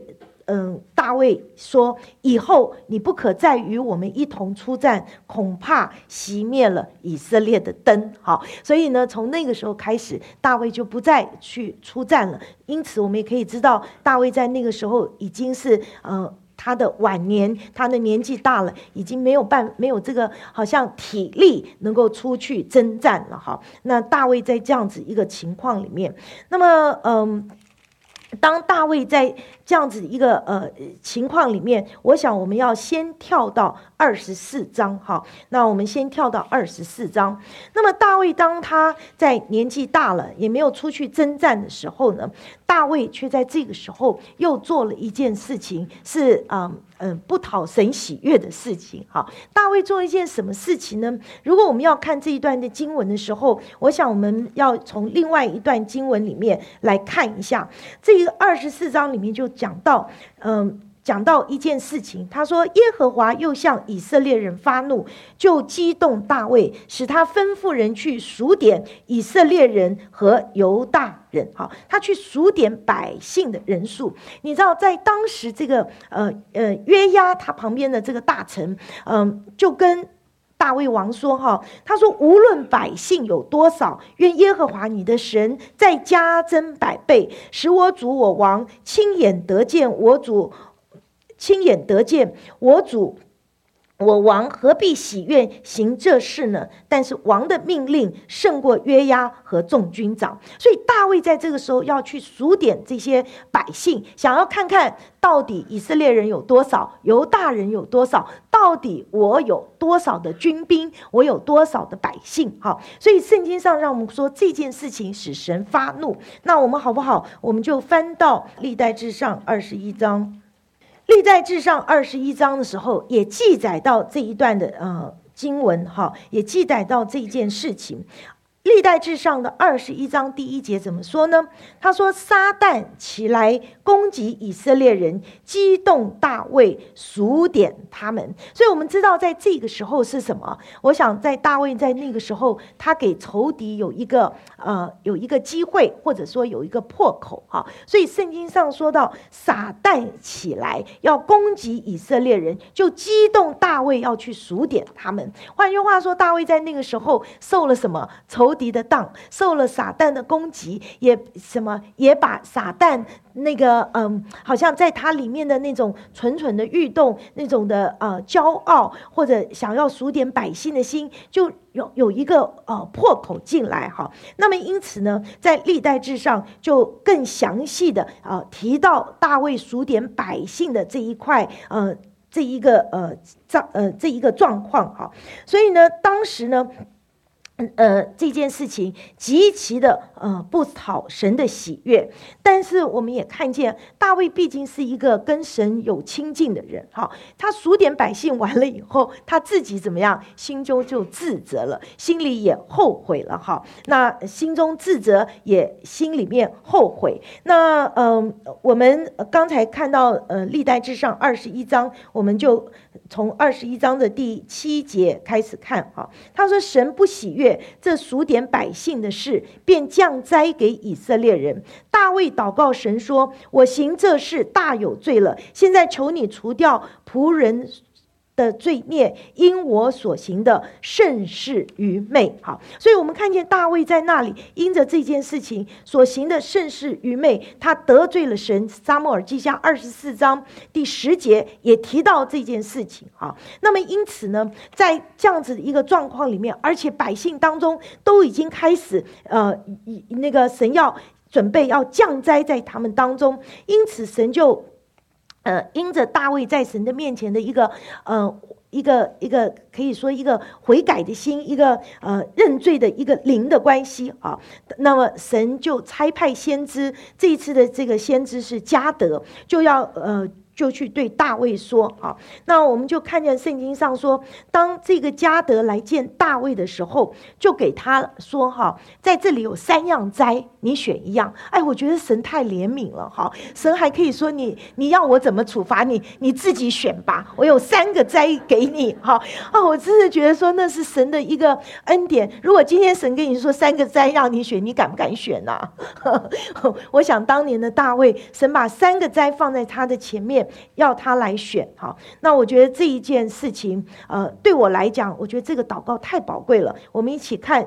Speaker 1: 大卫说以后你不可再与我们一同出战，恐怕熄灭了以色列的灯。好，所以呢，从那个时候开始，大卫就不再去出战了。因此我们也可以知道，大卫在那个时候已经是他的晚年，他的年纪大了，已经没有这个好像体力能够出去征战了。哈，那大卫在这样子一个情况里面，那么当大卫在这样子一个情况里面，我想我们要先跳到24章。好，那我们先跳到24章。那么大卫当他在年纪大了，也没有出去征战的时候呢，大卫却在这个时候又做了一件事情，是不讨神喜悦的事情。好，大卫做一件什么事情呢？如果我们要看这一段的经文的时候，我想我们要从另外一段经文里面来看一下。这个24章里面就讲到一件事情，他说耶和华又向以色列人发怒，就激动大卫，使他吩咐人去数点以色列人和犹大人。好，他去数点百姓的人数。你知道在当时这个约押他旁边的这个大臣就跟大卫王说他说无论百姓有多少，愿耶和华你的神再加增100倍，使我主我王亲眼得见我主我王何必喜悦行这事呢？但是王的命令胜过约押和众军长。所以大卫在这个时候要去数点这些百姓，想要看看到底以色列人有多少，犹大人有多少，到底我有多少的军兵，我有多少的百姓。好，所以圣经上让我们说这件事情使神发怒。那我们好不好，我们就翻到历代志上21章。历代志上21章的时候，也记载到这一段的经文，也记载到这件事情。历代志上的21章第1节怎么说呢？他说撒旦起来攻击以色列人，激动大卫数点他们。所以我们知道在这个时候是什么？我想在大卫在那个时候，他给仇敌有一个机会，或者说有一个破口。所以圣经上说到撒旦起来要攻击以色列人，就激动大卫要去数点他们。换句话说，大卫在那个时候受了什么？仇敌的当，受了撒旦的攻击，也把撒旦那个好像在他里面的那种蠢蠢的欲动，那种的骄傲，或者想要数点百姓的心，就有一个破口进来。那么因此呢，在历代志上就更详细的提到大卫数点百姓的这一块这一个状况。所以呢，当时呢这件事情极其的不讨神的喜悦。但是我们也看见大卫毕竟是一个跟神有亲近的人，他数点百姓完了以后，他自己怎么样？心中就自责了，心里也后悔了。那心中自责，也心里面后悔。那我们刚才看到历代志上21章，我们就从21章的第7节开始看。他说神不喜悦这数点百姓的事，便降灾给以色列人。大卫祷告神说，我行这事大有罪了，现在求你除掉仆人的罪孽，因我所行的甚是愚昧。所以我们看见大卫在那里因着这件事情所行的甚是愚昧，他得罪了神。撒母耳记下24章第10节也提到这件事情。那么因此呢，在这样子的一个状况里面，而且百姓当中都已经开始那个神要准备要降灾在他们当中，因此神就因着大卫在神的面前的一个可以说一个悔改的心，一个认罪的一个灵的关系。那么神就差派先知，这一次的这个先知是迦得，就要就去对大卫说啊，那我们就看见圣经上说，当这个迦得来见大卫的时候，就给他说哈，在这里有3样灾，你选一样。我觉得神太怜悯了哈，神还可以说你要我怎么处罚你，你自己选吧，我有3个灾给你哈。我真的觉得说那是神的一个恩典。如果今天神跟你说3个灾让你选，你敢不敢选呢？我想当年的大卫，神把3个灾放在他的前面，要他来选。好，那我觉得这一件事情对我来讲，我觉得这个祷告太宝贵了。我们一起看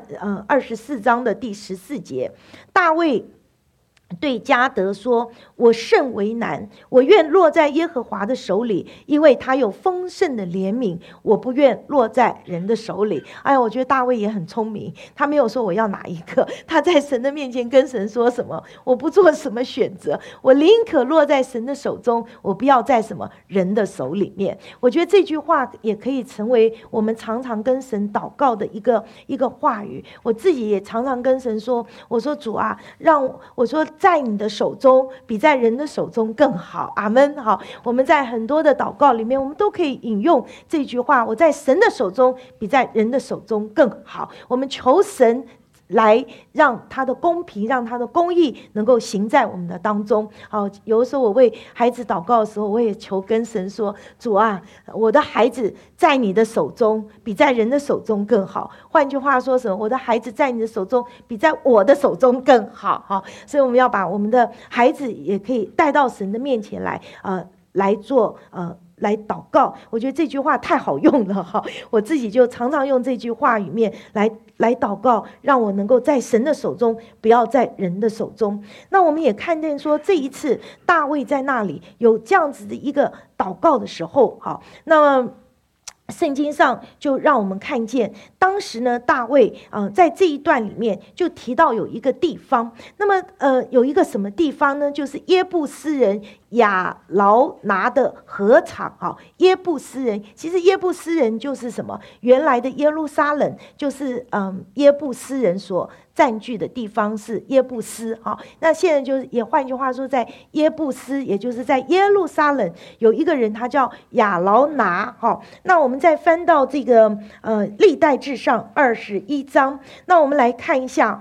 Speaker 1: 24章的第14节，大卫对迦得说，我甚为难，我愿落在耶和华的手里，因为他有丰盛的怜悯，我不愿落在人的手里。我觉得大卫也很聪明，他没有说我要哪一个，他在神的面前跟神说什么，我不做什么选择，我宁可落在神的手中，我不要在什么人的手里面。我觉得这句话也可以成为我们常常跟神祷告的一个话语。我自己也常常跟神说，我说主啊，我说在你的手中比在人的手中更好。阿们。好，我们在很多的祷告里面，我们都可以引用这句话，我在神的手中比在人的手中更好。我们求神来让他的公平，让他的公义能够行在我们的当中。好，有的时候我为孩子祷告的时候，我也求跟神说，主啊，我的孩子在你的手中比在人的手中更好。换句话说什么？我的孩子在你的手中比在我的手中更好。好，所以我们要把我们的孩子也可以带到神的面前来做来祷告。我觉得这句话太好用了哈，我自己就常常用这句话语面来祷告，让我能够在神的手中，不要在人的手中。那我们也看见说，这一次大卫在那里有这样子的一个祷告的时候，好，那么圣经上就让我们看见，当时呢，大卫在这一段里面就提到有一个地方，那么有一个什么地方呢？就是耶布斯人亚劳拿的禾场。耶布斯人，其实耶布斯人就是什么？原来的耶路撒冷就是耶布斯人所占据的地方是耶布斯。那现在就是也换句话说，在耶布斯，也就是在耶路撒冷有一个人，他叫亚劳拿。那我们再翻到这个历代志上21章，那我们来看一下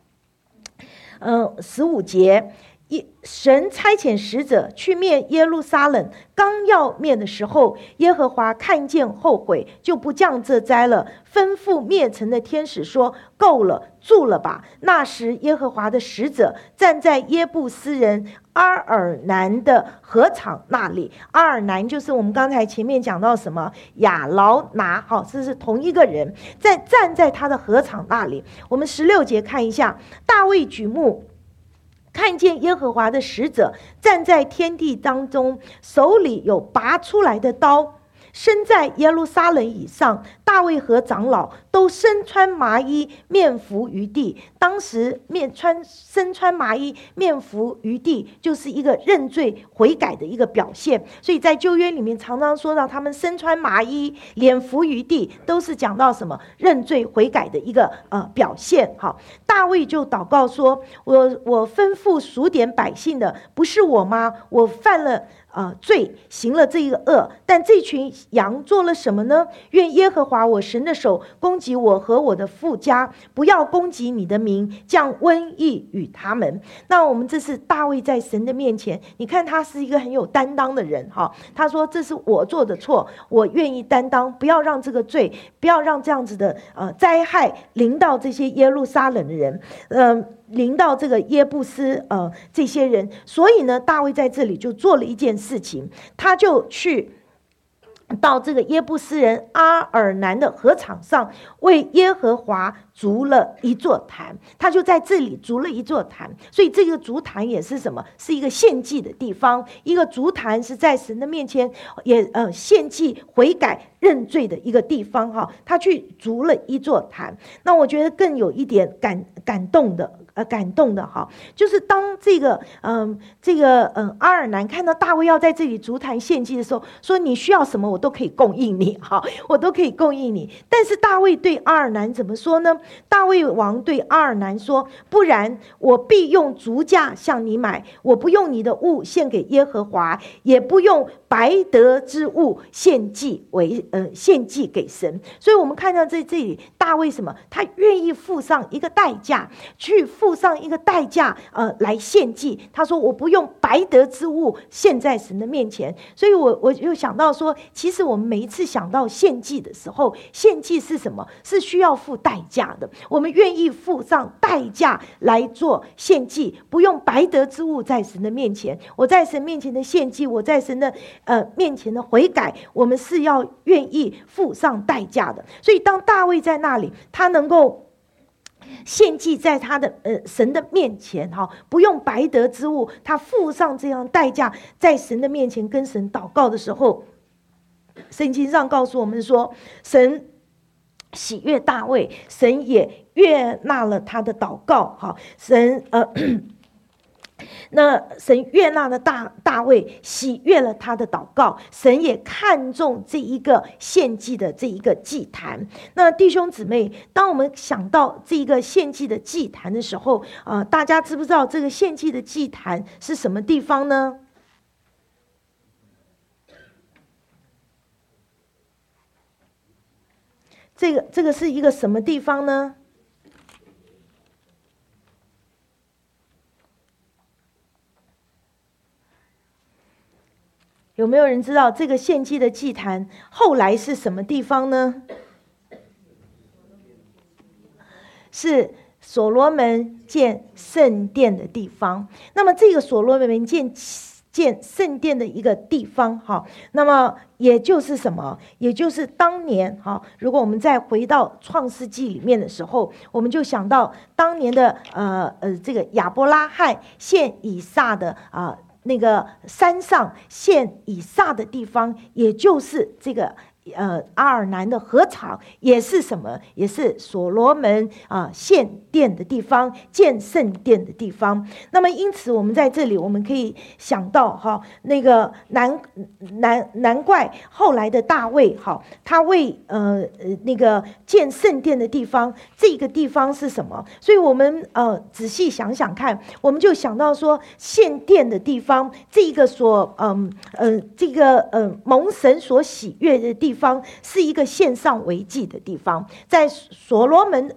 Speaker 1: 15节，神差遣使者去灭耶路撒冷，刚要灭的时候，耶和华看见后悔，就不降这灾了，吩咐灭城的天使说，够了，住了吧。那时耶和华的使者站在耶布斯人阿尔南的禾场那里。阿尔南就是我们刚才前面讲到什么亚劳拿，这是同一个人，站在他的禾场那里。我们16节看一下，大卫举目看见耶和华的使者站在天地当中，手里有拔出来的刀，身在耶路撒冷以上。大卫和长老都身穿麻衣，面伏于地。当时身穿麻衣，面伏于地，就是一个认罪悔改的一个表现。所以在旧约里面常常说到他们身穿麻衣，脸伏于地，都是讲到什么认罪悔改的一个表现。好，大卫就祷告说，我吩咐数点百姓的不是我吗？我犯了罪，行了这个恶，但这群羊做了什么呢？愿耶和华我神的手攻击我和我的父家，不要攻击你的名，降瘟疫与他们。那我们这是大卫在神的面前，你看他是一个很有担当的人。他说这是我做的错，我愿意担当，不要让这个罪，不要让这样子的灾害临到这些耶路撒冷的人，临到这个耶布斯这些人。所以呢，大卫在这里就做了一件事情，他就去到这个耶布斯人阿尔南的禾场上，为耶和华筑了一座坛。他就在这里筑了一座坛，所以这个筑坛也是什么？是一个献祭的地方。一个筑坛是在神的面前也献祭悔改认罪的一个地方。他去筑了一座坛。那我觉得更有一点感动的感动的哈，就是当阿尔南看到大卫要在这里筑坛献祭的时候，说你需要什么我都可以供应你，好，我都可以供应你。但是大卫对阿尔南怎么说呢？大卫王对阿尔南说：不然我必用足价向你买，我不用你的物献给耶和华，也不用白得之物献祭给神。所以我们看到在这里，大卫什么？他愿意付上一个代价，来献祭。他说我不用白得之物献在神的面前。所以我就想到说，其实我们每一次想到献祭的时候，献祭是什么？是需要付代价的。我们愿意付上代价来做献祭，不用白得之物在神的面前。我在神面前的献祭，我在神的面前的悔改，我们是要愿意付上代价的。所以当大卫在那里，他能够献祭在他的神的面前，不用白得之物，他付上这样代价，在神的面前跟神祷告的时候，圣经上告诉我们说，神喜悦大卫，神也悦纳了他的祷告。那神悦纳了大卫，喜悦了他的祷告，神也看重这一个献祭的这一个祭坛。那弟兄姊妹，当我们想到这一个献祭的祭坛的时候，大家知不知道这个献祭的祭坛是什么地方呢？这个是一个什么地方呢？有没有人知道这个献祭的祭坛后来是什么地方呢？是所罗门建圣殿的地方。那么这个所罗门建圣殿的一个地方，那么也就是什么？也就是当年，如果我们再回到创世纪里面的时候，我们就想到当年的这个亚伯拉罕献以撒的那个山上献以撒的地方，也就是这个阿尔南的禾场，也是什么？也是所罗门献殿的地方，建圣殿的地方。那么因此我们在这里我们可以想到那个难怪后来的大卫他为那个建圣殿的地方，这个地方是什么？所以我们仔细想想看，我们就想到说，献殿的地方，这个蒙神所喜悦的地方，是一个献上为祭的地方。在所罗门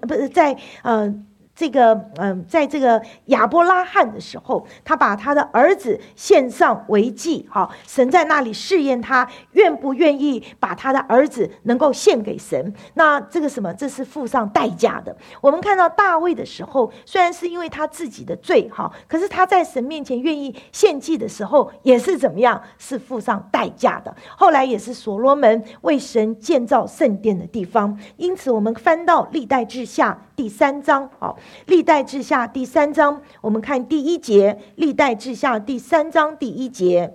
Speaker 1: 在这个亚伯拉罕的时候，他把他的儿子献上为祭，神在那里试验他愿不愿意把他的儿子能够献给神。那这个什么？这是付上代价的。我们看到大卫的时候，虽然是因为他自己的罪，可是他在神面前愿意献祭的时候，也是怎么样？是付上代价的。后来也是所罗门为神建造圣殿的地方。因此我们翻到历代志下第3章，历代志下第3章，我们看第1节，历代志下第3章第1节。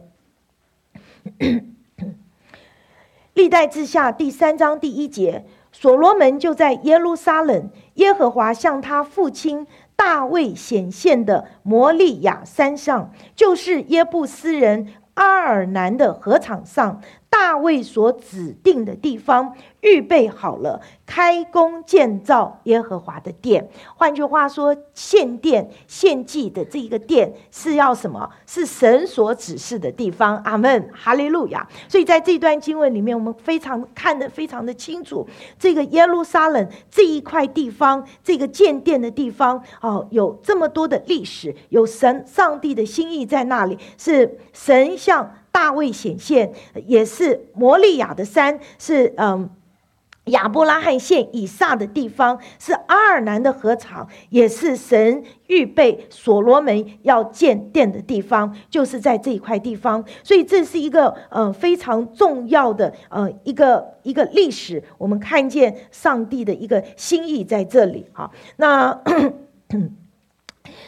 Speaker 1: 历代志下第3章第1节，所罗门就在耶路撒冷，耶和华向他父亲大卫显现的摩利亚山上，就是耶布斯人阿尔南的禾场上，大卫所指定的地方，预备好了，开工建造耶和华的殿。换句话说，献殿献祭的这一个殿是要什么？是神所指示的地方。阿们，哈利路亚。所以在这段经文里面，我们看得非常的清楚，这个耶路撒冷这一块地方，这个建殿的地方，有这么多的历史，有上帝的心意在那里，是神向大卫显现，也是摩利亚的山，是亚伯拉罕献以撒的地方，是阿尔南的禾场，也是神预备所罗门要建殿的地方，就是在这一块地方。所以这是一个非常重要的一个历史，我们看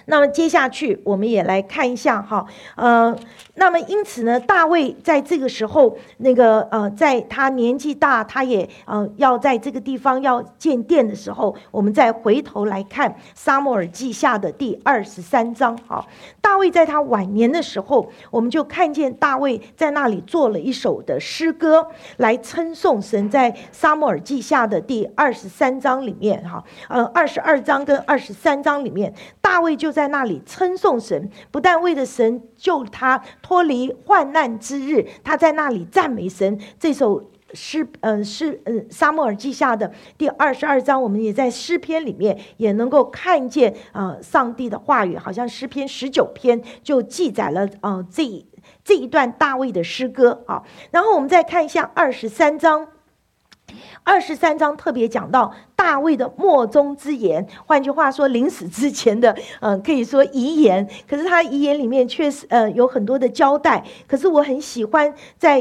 Speaker 1: 那么接下去我们也来看一下哈，那么因此呢，大卫在这个时候，在他年纪大，他也要在这个地方要建殿的时候，我们再回头来看撒母耳记下的第23章。好，大卫在他晚年的时候，我们就看见大卫在那里做了一首的诗歌来称颂神，在撒母耳记下的第23章里面，哈，22章跟23章里面，大卫就在那里称颂神，不但为了神救他脱离患难之日，他在那里赞美神。这首撒母耳记下的第22章，我们也在诗篇里面也能够看见上帝的话语，好像诗篇19篇就记载了这一段大卫的诗歌啊。然后我们再看一下23章。23章特别讲到大卫的末终之言，换句话说，临死之前的可以说遗言。可是他遗言里面确实有很多的交代。可是我很喜欢在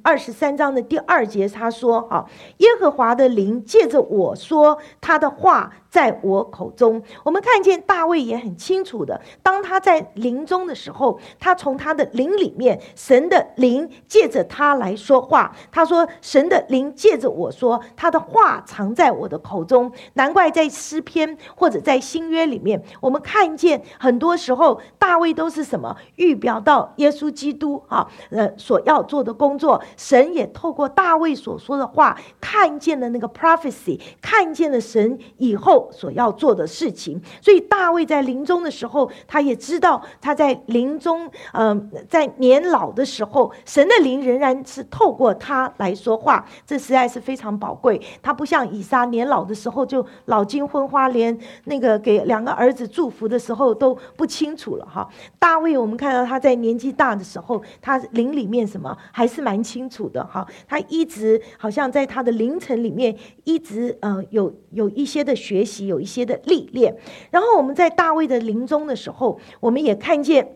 Speaker 1: 23章的第2节，他说耶和华的灵借着我说他的话在我口中。我们看见大卫也很清楚的，当他在临终的时候，他从他的灵里面，神的灵借着他来说话。他说神的灵借着我说他的话藏在我的口中。难怪在诗篇或者在新约里面，我们看见很多时候大卫都是什么预表到耶稣基督所要做的工作。神也透过大卫所说的话，看见了那个 prophecy， 看见了神以后所要做的事情。所以大卫在临终的时候，他也知道他在临终在年老的时候，神的灵仍然是透过他来说话。这实在是非常宝贵。他不像以撒年老的时候就老金昏花，连那个给2个儿子祝福的时候都不清楚了哈。大卫我们看到他在年纪大的时候，他灵里面什么还是蛮清楚的哈。他一直好像在他的灵程里面一直有一些的学习，有一些的历练。然后我们在大卫的临终的时候，我们也看见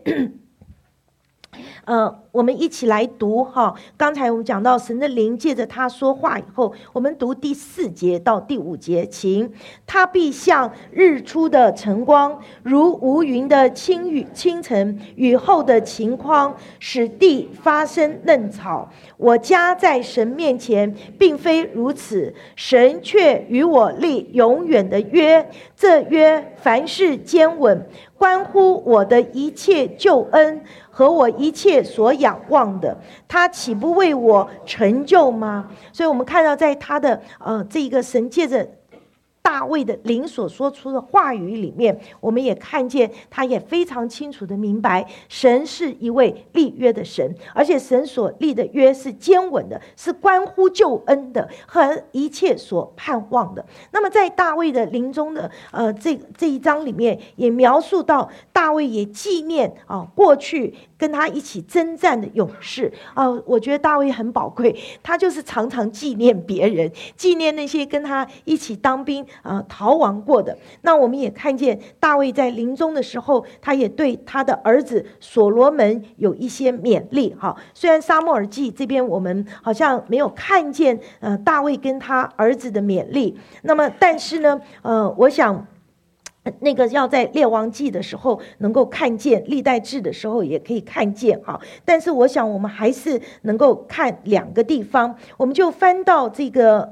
Speaker 1: 我们一起来读哈。刚才我们讲到神的灵借着他说话以后，我们读第4节到第5节，请他必像日出的晨光，如无云的清晨，雨后的晴筐，使地发生嫩草。我家在神面前并非如此，神却与我立永远的约，这约凡事坚稳，关乎我的一切救恩和我一切所仰望的，他岂不为我成就吗？所以我们看到在他的这个神借着大卫的灵所说出的话语里面，我们也看见他也非常清楚的明白，神是一位立约的神，而且神所立的约是坚稳的，是关乎救恩的和一切所盼望的。那么在大卫的临终的这一章里面，也描述到大卫也纪念过去跟他一起征战的勇士我觉得大卫很宝贵，他就是常常纪念别人，纪念那些跟他一起当兵逃亡过的。那我们也看见大卫在临终的时候，他也对他的儿子所罗门有一些勉励虽然撒母耳记这边我们好像没有看见大卫跟他儿子的勉励，那么但是呢我想那个要在列王记的时候能够看见，历代志的时候也可以看见但是我想我们还是能够看2个地方。我们就翻到这个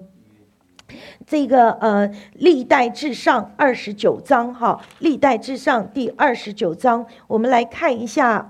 Speaker 1: 历代志上29章历代志上第29章，我们来看一下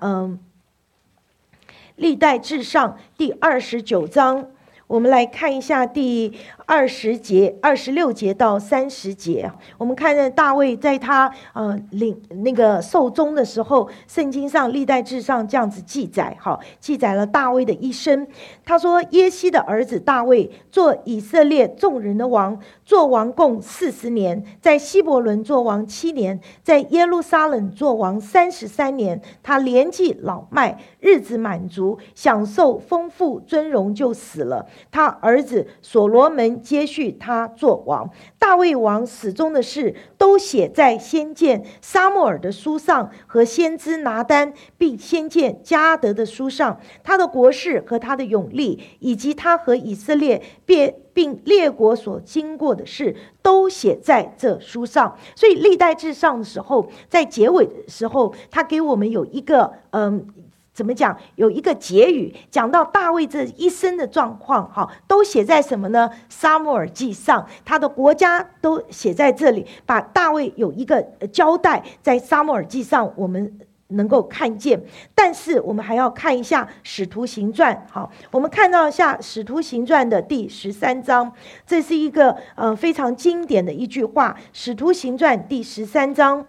Speaker 1: 历代志上第29章，我们来看一下第26节到30节。我们看见大卫在他那个寿终的时候，圣经上历代志上这样子记载记载了大卫的一生。他说耶西的儿子大卫做以色列众人的王，做王共40年，在希伯伦做王7年，在耶路撒冷做王33年。他年纪老迈，日子满足，享受丰富尊荣，就死了。 他儿子所罗门接续他做王。大卫王死中的事都写在先见撒母耳的书上和先知拿单并先见迦得的书上，他的国事和他的勇力，以及他和以色列并列国所经过的事，都写在这书上。所以历代志上的时候，在结尾的时候，他给我们有一个怎么讲？有一个结语，讲到大卫这一生的状况，都写在什么呢？撒母耳记上，他的国家都写在这里，把大卫有一个交代，在撒母耳记上我们能够看见。但是我们还要看一下使徒行传。好，我们看到一下使徒行传的第13章，这是一个非常经典的一句话。使徒行传第13章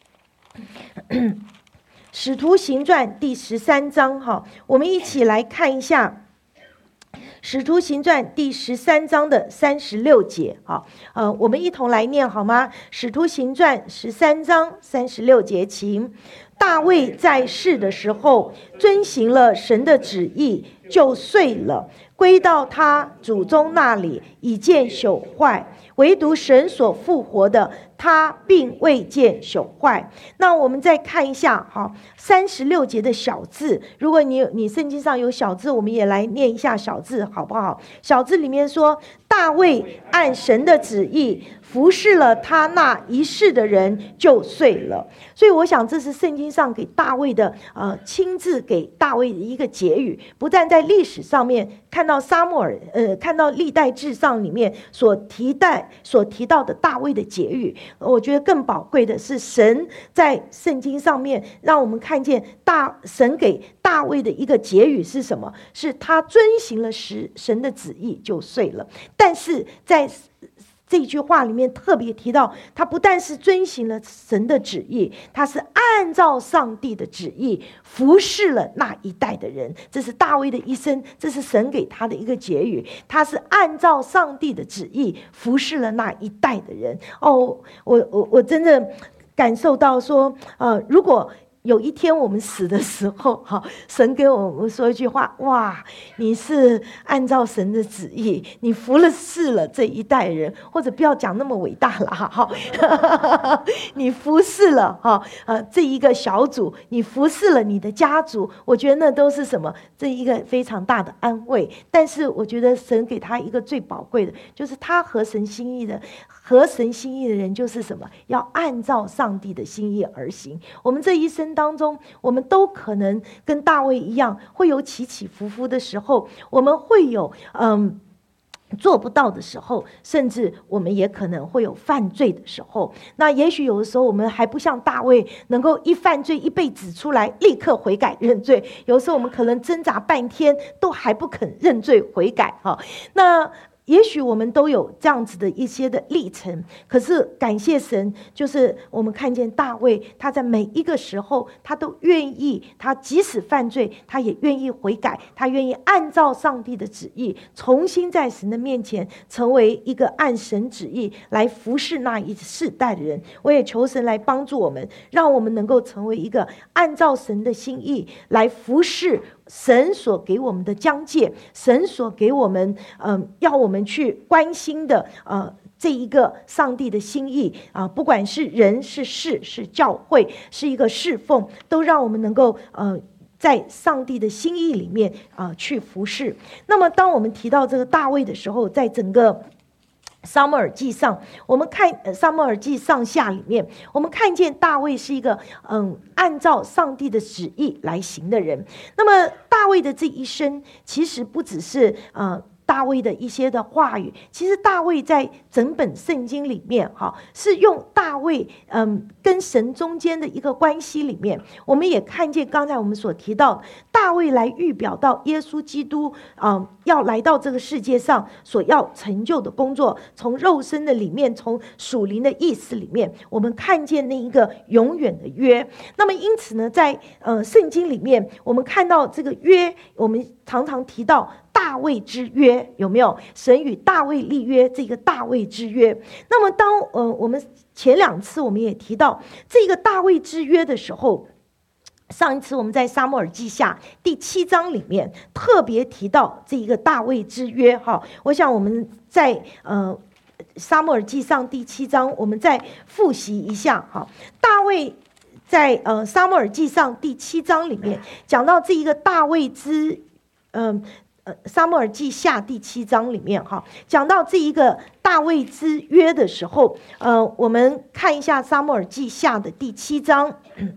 Speaker 1: 使徒行传第13章，我们一起来看一下使徒行传第13章的36节。我们一同来念好吗？使徒行传13章36节，请。大卫在世的时候，遵行了神的旨意，就睡了，归到他祖宗那里，已见朽坏。唯独神所复活的，他并未见朽坏。那我们再看一下36节的小字，如果你圣经上有小字，我们也来念一下小字好不好？小字里面说，大卫按神的旨意服侍了他那一世的人，就睡了。所以我想这是圣经上给大卫的亲自给大卫的一个结语，不但在历史上面看到撒母耳看到历代志上里面所提到的大卫的结语，我觉得更宝贵的是神在圣经上面让我们看见神给大卫的一个结语是什么？是他遵行了神的旨意就睡了。但是在这句话里面特别提到，他不但是遵行了神的旨意，他是按照上帝的旨意服侍了那一代的人。这是大卫的一生，这是神给他的一个结语，他是按照上帝的旨意服侍了那一代的人。我真的感受到说，如果有一天我们死的时候，神给我们说一句话，哇，你是按照神的旨意，你服侍了这一代人，或者不要讲那么伟大了，你服侍了这一个小组，你服侍了你的家族，我觉得那都是什么？这一个非常大的安慰。但是我觉得神给他一个最宝贵的，就是他合神心意的人就是什么？要按照上帝的心意而行。我们这一生当中，我们都可能跟大卫一样，会有起起伏伏的时候，我们会有做不到的时候，甚至我们也可能会有犯罪的时候。那也许有的时候我们还不像大卫能够一犯罪一被指出来立刻悔改认罪，有时候我们可能挣扎半天都还不肯认罪悔改。那也许我们都有这样子的一些的历程，可是感谢神，就是我们看见大卫，他在每一个时候，他都愿意，他即使犯罪，他也愿意悔改，他愿意按照上帝的旨意，重新在神的面前成为一个按神旨意来服侍那一世代的人。我也求神来帮助我们，让我们能够成为一个按照神的心意来服侍神所给我们的疆界，神所给我们要我们去关心的这一个上帝的心意不管是人是事是教会是一个侍奉，都让我们能够在上帝的心意里面去服侍。那么当我们提到这个大卫的时候，在整个撒母耳记上，我们看撒母耳记上下里面，我们看见大卫是一个按照上帝的旨意来行的人。那么大卫的这一生，其实不只是大卫的一些的话语，其实大卫在整本圣经里面是用大卫跟神中间的一个关系里面，我们也看见刚才我们所提到大卫来预表到耶稣基督要来到这个世界上所要成就的工作，从肉身的里面，从属灵的意思里面，我们看见那一个永远的约。那么因此呢，在圣经里面我们看到这个约，我们常常提到大卫之约，有没有？神与大卫立约，这个大卫之约。那么当我们前两次我们也提到这个大卫之约的时候， 上一次我们在撒母耳记下第7章里面特别提到这一个大卫之约哈，我想我们在撒母耳记上第7章我们再复习一下哈。大卫在撒母耳记上第7章里面讲到这一个大卫之撒母耳记下第7章里面哈，讲到这一个大卫之约的时候，我们看一下撒母耳记下的第7章。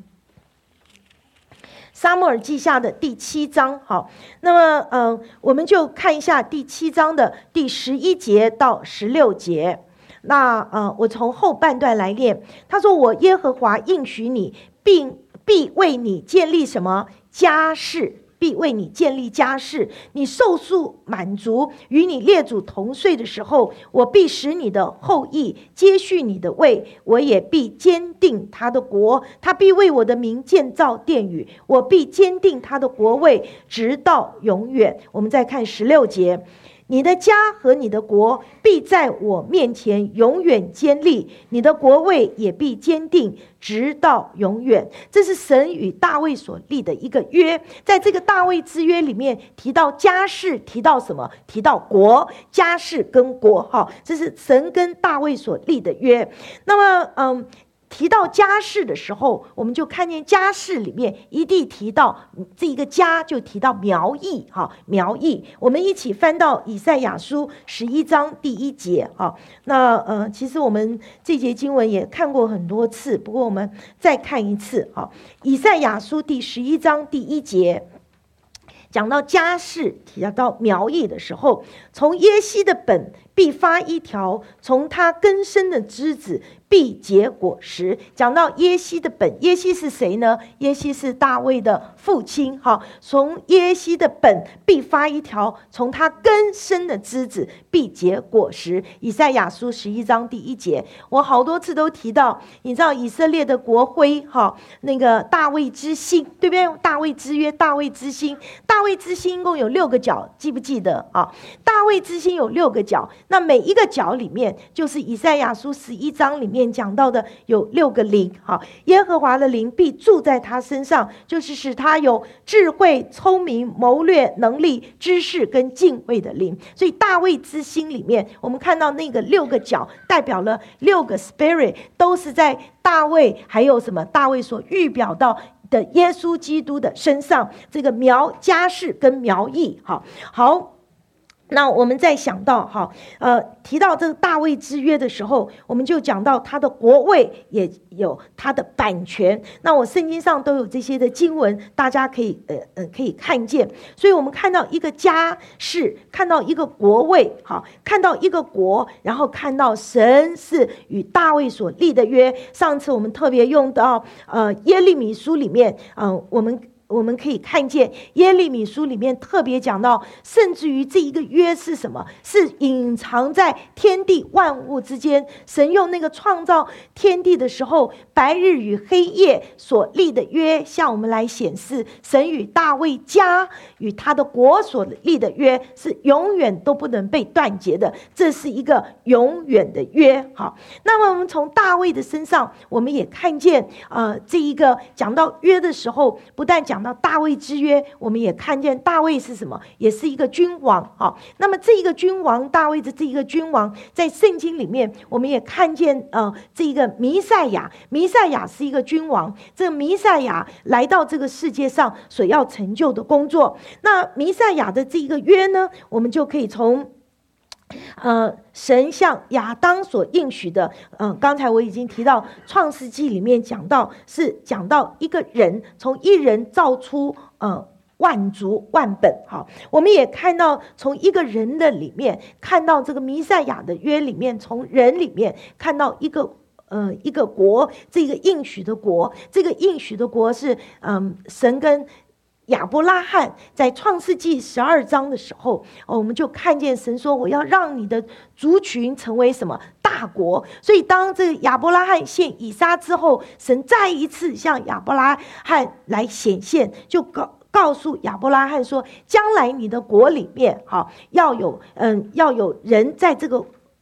Speaker 1: 撒母耳记下的第7章，好，那么我们就看一下第7章的第11节到16节。那我从后半段来念，他说：“我耶和华应许你，并必为你建立什么家室。”必为你建立家室，你寿数满足，与你列祖同岁的时候，我必使你的后裔接续你的位，我也必坚定他的国，他必为我的名建造殿宇，我必坚定他的国位，直到永远。我们再看16节。你的家和你的国必在我面前永远坚立，你的国位也必坚定，直到永远。这是神与大卫所立的一个约。在这个大卫之约里面提到家室，提到什么？提到国，家室跟国，这是神跟大卫所立的约。那么提到家室的时候，我们就看见家室里面一定提到这一个家，就提到苗裔，苗裔。我们一起翻到以赛亚书11章第1节，那其实我们这节经文也看过很多次，不过我们再看一次，以赛亚书第11章第1节。讲到家室，提到苗裔的时候，从耶西的本必发一条，从他根生的枝子必结果实。讲到耶西的本，耶西是谁呢？耶西是大卫的父亲。从耶西的本必发一条，从他根生的枝子必结果实。以赛亚书11章第1节，我好多次都提到，你知道以色列的国徽，那个大卫之星，对不对？大卫之约，大卫之星，大卫之星一共有6个角，记不记得啊？大卫之星有6个角，那每一个角里面就是以赛亚书11章里面讲到的有6个灵，耶和华的灵必住在他身上，就是使他有智慧、聪明、谋略、能力、知识跟敬畏的灵。所以大卫之星里面，我们看到那个6个角代表了6个 spirit， 都是在大卫还有什么大卫所预表到的耶稣基督的身上，这个家室跟苗裔。好，那我们再想到提到这个大卫之约的时候，我们就讲到他的国位也有他的版权。那我圣经上都有这些的经文，大家可以看见。所以我们看到一个家室，看到一个国位，看到一个国，然后看到神是与大卫所立的约。上次我们特别用到耶利米书里面，我们可以看见耶利米书里面特别讲到，甚至于这一个约是什么？是隐藏在天地万物之间。神用那个创造天地的时候，白日与黑夜所立的约，向我们来显示，神与大卫家与他的国所立的约是永远都不能被断绝的，这是一个永远的约。好，那么我们从大卫的身上，我们也看见这一个讲到约的时候，不但讲到大卫之约，我们也看见大卫是什么？也是一个君王。那么这一个君王，大卫的这一个君王，在圣经里面，我们也看见这一个弥赛亚，弥赛亚是一个君王。这个弥赛亚来到这个世界上所要成就的工作，那弥赛亚的这一个约呢，我们就可以从神向亚当所应许的，刚才我已经提到创世纪里面讲到，是讲到一个人从一人造出万族万本。好，我们也看到从一个人的里面看到这个弥赛亚的约里面，从人里面看到一个国，这个应许的国，这个应许的国是神跟亚伯拉罕在创世纪12章的时候，我们就看见神说，我要让你的族群成为什么大国。所以当这个亚伯拉罕献以撒之后，神再一次向亚伯拉罕来显现，就告诉亚伯拉罕说，将来你的国里面要有人在这个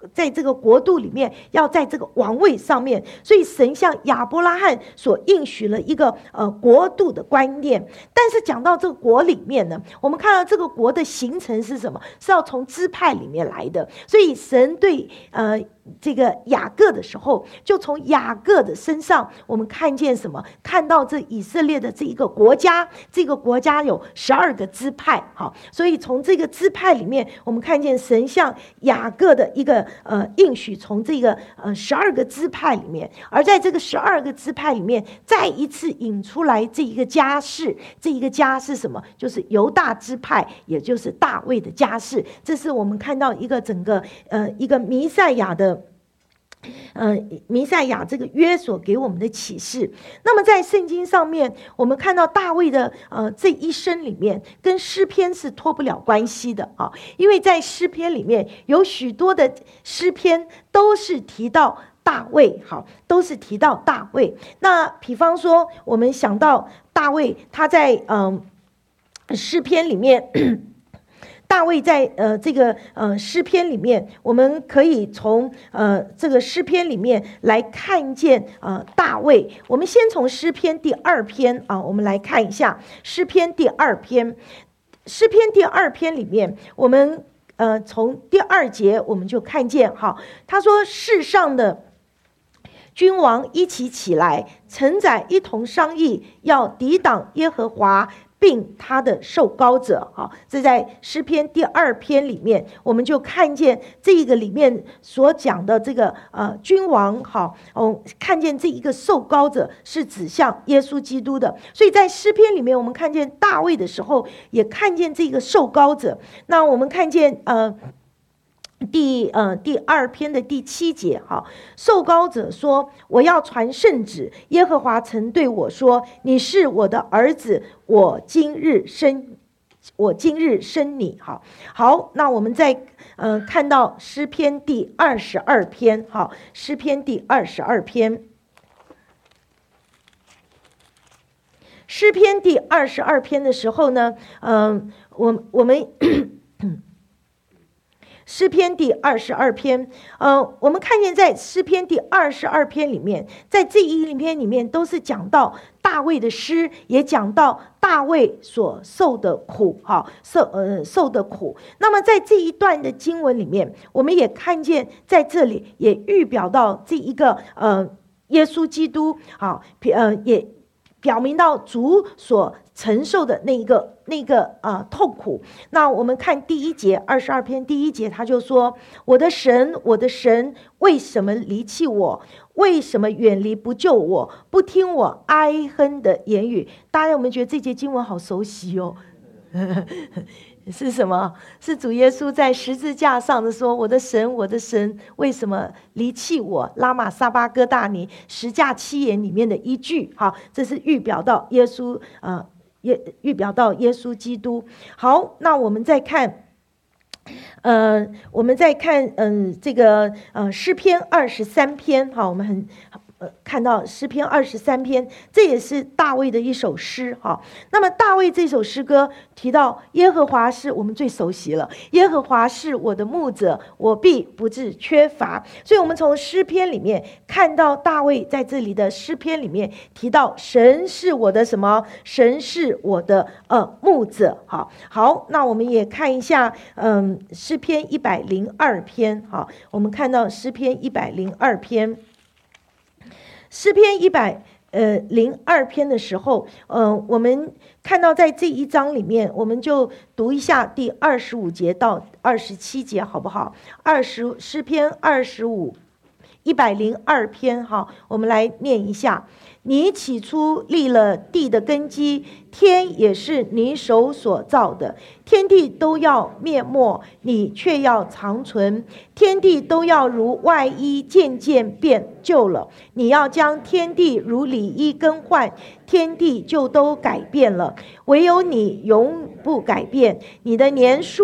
Speaker 1: 在这个国度里面，要在这个王位上面，所以神向亚伯拉罕所应许了一个国度的观念。但是讲到这个国里面呢，我们看到这个国的形成是什么？是要从支派里面来的。所以神对这个雅各的时候，就从雅各的身上，我们看见什么？看到这以色列的这一个国家，这个国家有12个支派。好，所以从这个支派里面，我们看见神向雅各的一个应许，从这个12个支派里面，而在这个12个支派里面，再一次引出来这一个家世。这一个家是什么？就是犹大支派，也就是大卫的家世。这是我们看到一个整个一个弥赛亚的。弥赛亚这个约所给我们的启示。那么在圣经上面，我们看到大卫的这一生里面，跟诗篇是脱不了关系的啊，因为在诗篇里面有许多的诗篇都是提到大卫，好，都是提到大卫。那比方说，我们想到大卫，他在诗篇里面。大卫在这个诗篇里面，我们可以从这个诗篇里面来看见大卫。我们先从诗篇第2篇啊，我们来看一下诗篇第2篇。诗篇第2篇里面，我们从第2节我们就看见哈，他说世上的君王一起起来，臣宰一同商议，要抵挡耶和华。并他的受膏者，好，这在诗篇第2篇里面，我们就看见这个里面所讲的这个君王，好，看见这一个受膏者是指向耶稣基督的，所以在诗篇里面，我们看见大卫的时候，也看见这个受膏者。那我们看见第2篇的第7节，好，受膏者说：“我要传圣旨，耶和华曾对我说，你是我的儿子，我今日生你。”好，那我们再看到诗篇第22篇，好，诗篇第22篇，诗篇第22篇的时候呢，我们诗篇第22篇，我们看见在诗篇第22篇里面，在这一篇里面都是讲到大卫的诗，也讲到大卫所受的苦，哈，受的苦。那么在这一段的经文里面，我们也看见在这里也预表到这一个耶稣基督，好，也表明到主所承受的那个痛苦。那我们看第1节，22篇第1节，他就说：“我的神，我的神，为什么离弃我？为什么远离不救我？不听我哀哼的言语。”大家有没有觉得这节经文好熟悉哦？是什么？是主耶稣在十字架上的说：“我的神，我的神，为什么离弃我？”拉玛撒巴哥大尼十架七言里面的一句，好，这是预表到耶稣预表到耶稣基督。好，那我们再看，这个诗篇23篇，好，我们看到诗篇23篇，这也是大卫的一首诗。那么大卫这首诗歌提到耶和华是我们最熟悉了，耶和华是我的牧者，我必不致缺乏。所以我们从诗篇里面看到大卫在这里的诗篇里面提到神是我的什么？神是我的牧者。好，那我们也看一下诗篇102篇。好，我们看到诗篇102篇。诗篇102篇的时候，我们看到在这一章里面，我们就读一下第25节到27节，好不好？诗篇102篇，好，我们来念一下。你起初立了地的根基，天也是你手所造的。天地都要灭没，你却要长存。天地都要如外衣渐渐变旧了，你要将天地如里衣更换，天地就都改变了。唯有你永不改变，你的年数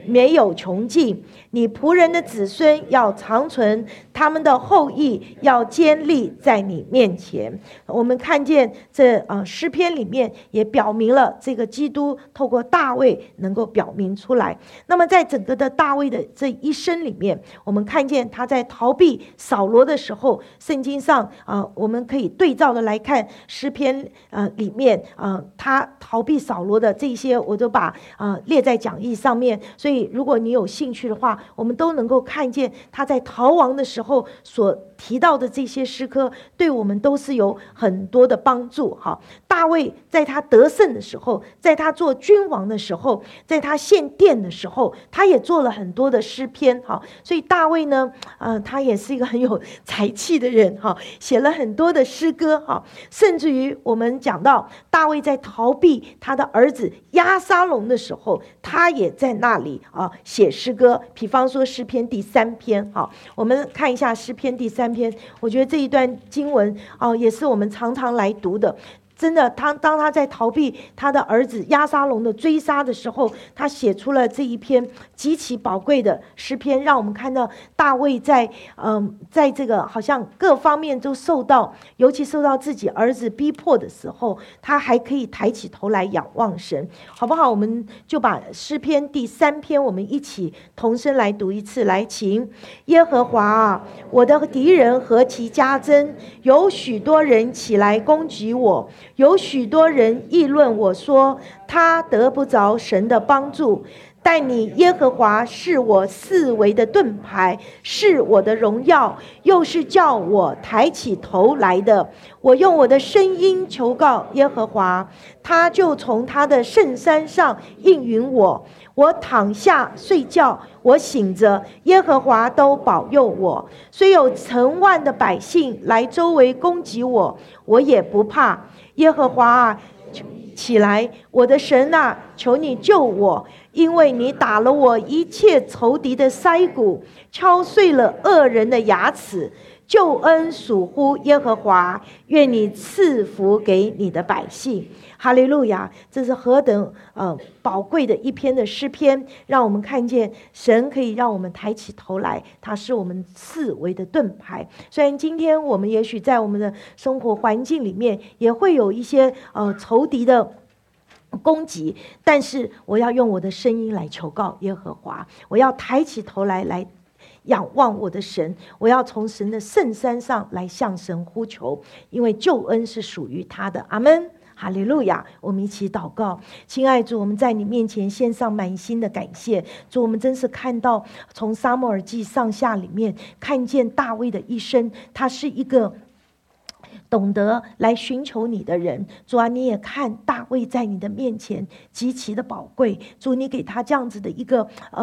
Speaker 1: 没有穷尽，你仆人的子孙要长存，他们的后裔要坚立在你面前。我们看见这诗篇里面也表明了这个基督透过大卫能够表明出来。那么在整个的大卫的这一生里面，我们看见他在逃避扫罗的时候，圣经上我们可以对照的来看诗篇里面他逃避扫罗的这些，我都把列在讲义上面。所以如果你有兴趣的话，我们都能够看见他在逃亡的时候所提到的这些诗歌，对我们都是有很多的帮助。大卫在他得胜的时候，在他做君王的时候，在他献殿的时候，他也做了很多的诗篇。所以大卫呢他也是一个很有才气的人，写了很多的诗歌。甚至于我们讲到大卫在逃避他的儿子押沙龙的时候，他也在那里写诗歌。比方说诗篇第3篇，我们看一下诗篇第3篇。我觉得这一段经文也是我们常常来读的。真的，当他在逃避他的儿子押沙龙的追杀的时候，他写出了这一篇极其宝贵的诗篇，让我们看到大卫在这个好像各方面都受到，尤其受到自己儿子逼迫的时候，他还可以抬起头来仰望神，好不好？我们就把诗篇第3篇我们一起同声来读一次。来，请。耶和华啊，我的敌人何其加增，有许多人起来攻击我，有许多人议论我说，他得不着神的帮助。但你耶和华是我四围的盾牌，是我的荣耀，又是叫我抬起头来的。我用我的声音求告耶和华，他就从他的圣山上应允我。我躺下睡觉，我醒着，耶和华都保佑我。虽有成万的百姓来周围攻击我，我也不怕。耶和华啊，起来，我的神啊，求你救我，因为你打了我一切仇敌的腮骨，敲碎了恶人的牙齿。救恩属乎耶和华，愿你赐福给你的百姓。哈利路亚！这是何等宝贵的一篇的诗篇，让我们看见神可以让我们抬起头来，他是我们四围的盾牌。虽然今天我们也许在我们的生活环境里面也会有一些仇敌的攻击，但是我要用我的声音来求告耶和华，我要抬起头来仰望我的神，我要从神的圣山上来向神呼求，因为救恩是属于他的。阿们，哈利路亚！我们一起祷告。亲爱主，我们在你面前献上满心的感谢。主，我们真是看到从撒母耳记上下里面看见大卫的一生，他是一个懂得来寻求你的人。主啊，你也看大卫在你的面前极其的宝贵。主，你给他这样子的一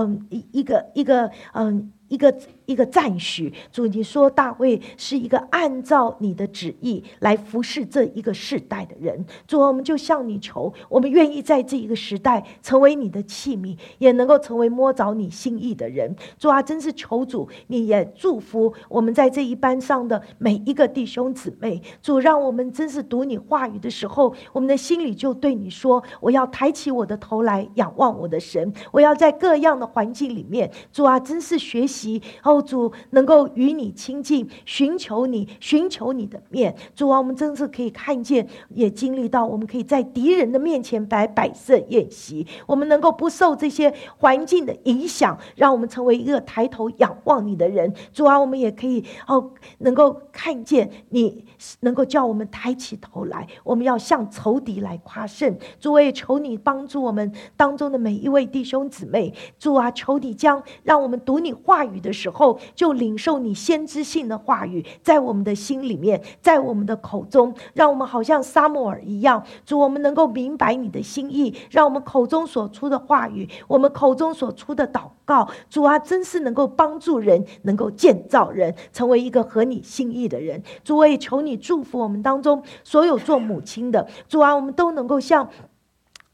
Speaker 1: 个赞许。主，你说大卫是一个按照你的旨意来服侍这一个世代的人。主，我们就向你求，我们愿意在这一个时代成为你的器皿，也能够成为摸着你心意的人。主啊，真是求主你也祝福我们在这一班上的每一个弟兄姊妹。主，让我们真是读你话语的时候，我们的心里就对你说，我要抬起我的头来仰望我的神，我要在各样的环境里面，主啊，真是学习主能够与你亲近，寻求你的面。主啊，我们真是可以看见也经历到，我们可以在敌人的面前摆设宴席，我们能够不受这些环境的影响，让我们成为一个抬头仰望你的人。主啊，我们也可以能够看见你能够叫我们抬起头来，我们要向仇敌来夸胜。主，我也求你帮助我们当中的每一位弟兄姊妹。主啊，求你将让我们读你话语的时候，就领受你先知性的话语在我们的心里面，在我们的口中，让我们好像撒母耳一样。主，我们能够明白你的心意，让我们口中所出的话语，我们口中所出的祷告，主啊，真是能够帮助人，能够建造人，成为一个合你心意的人。主，我也求你祝福我们当中所有做母亲的。主啊，我们都能够像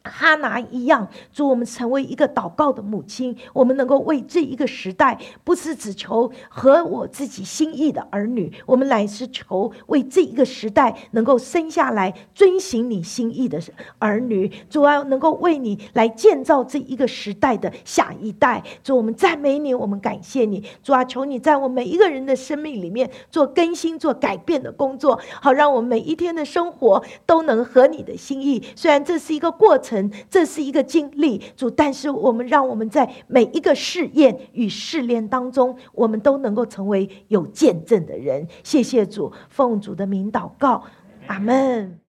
Speaker 1: 哈拿一样，主，我们成为一个祷告的母亲，我们能够为这一个时代，不是只求合我自己心意的儿女，我们乃是求为这一个时代能够生下来遵行你心意的儿女。主啊，能够为你来建造这一个时代的下一代。主，我们赞美你，我们感谢你。主啊，求你在我们每一个人的生命里面做更新、做改变的工作，好让我们每一天的生活都能合你的心意。虽然这是一个过程，这是一个经历，主，但是让我们在每一个试验与试炼当中，我们都能够成为有见证的人。谢谢主，奉主的名祷告，阿们。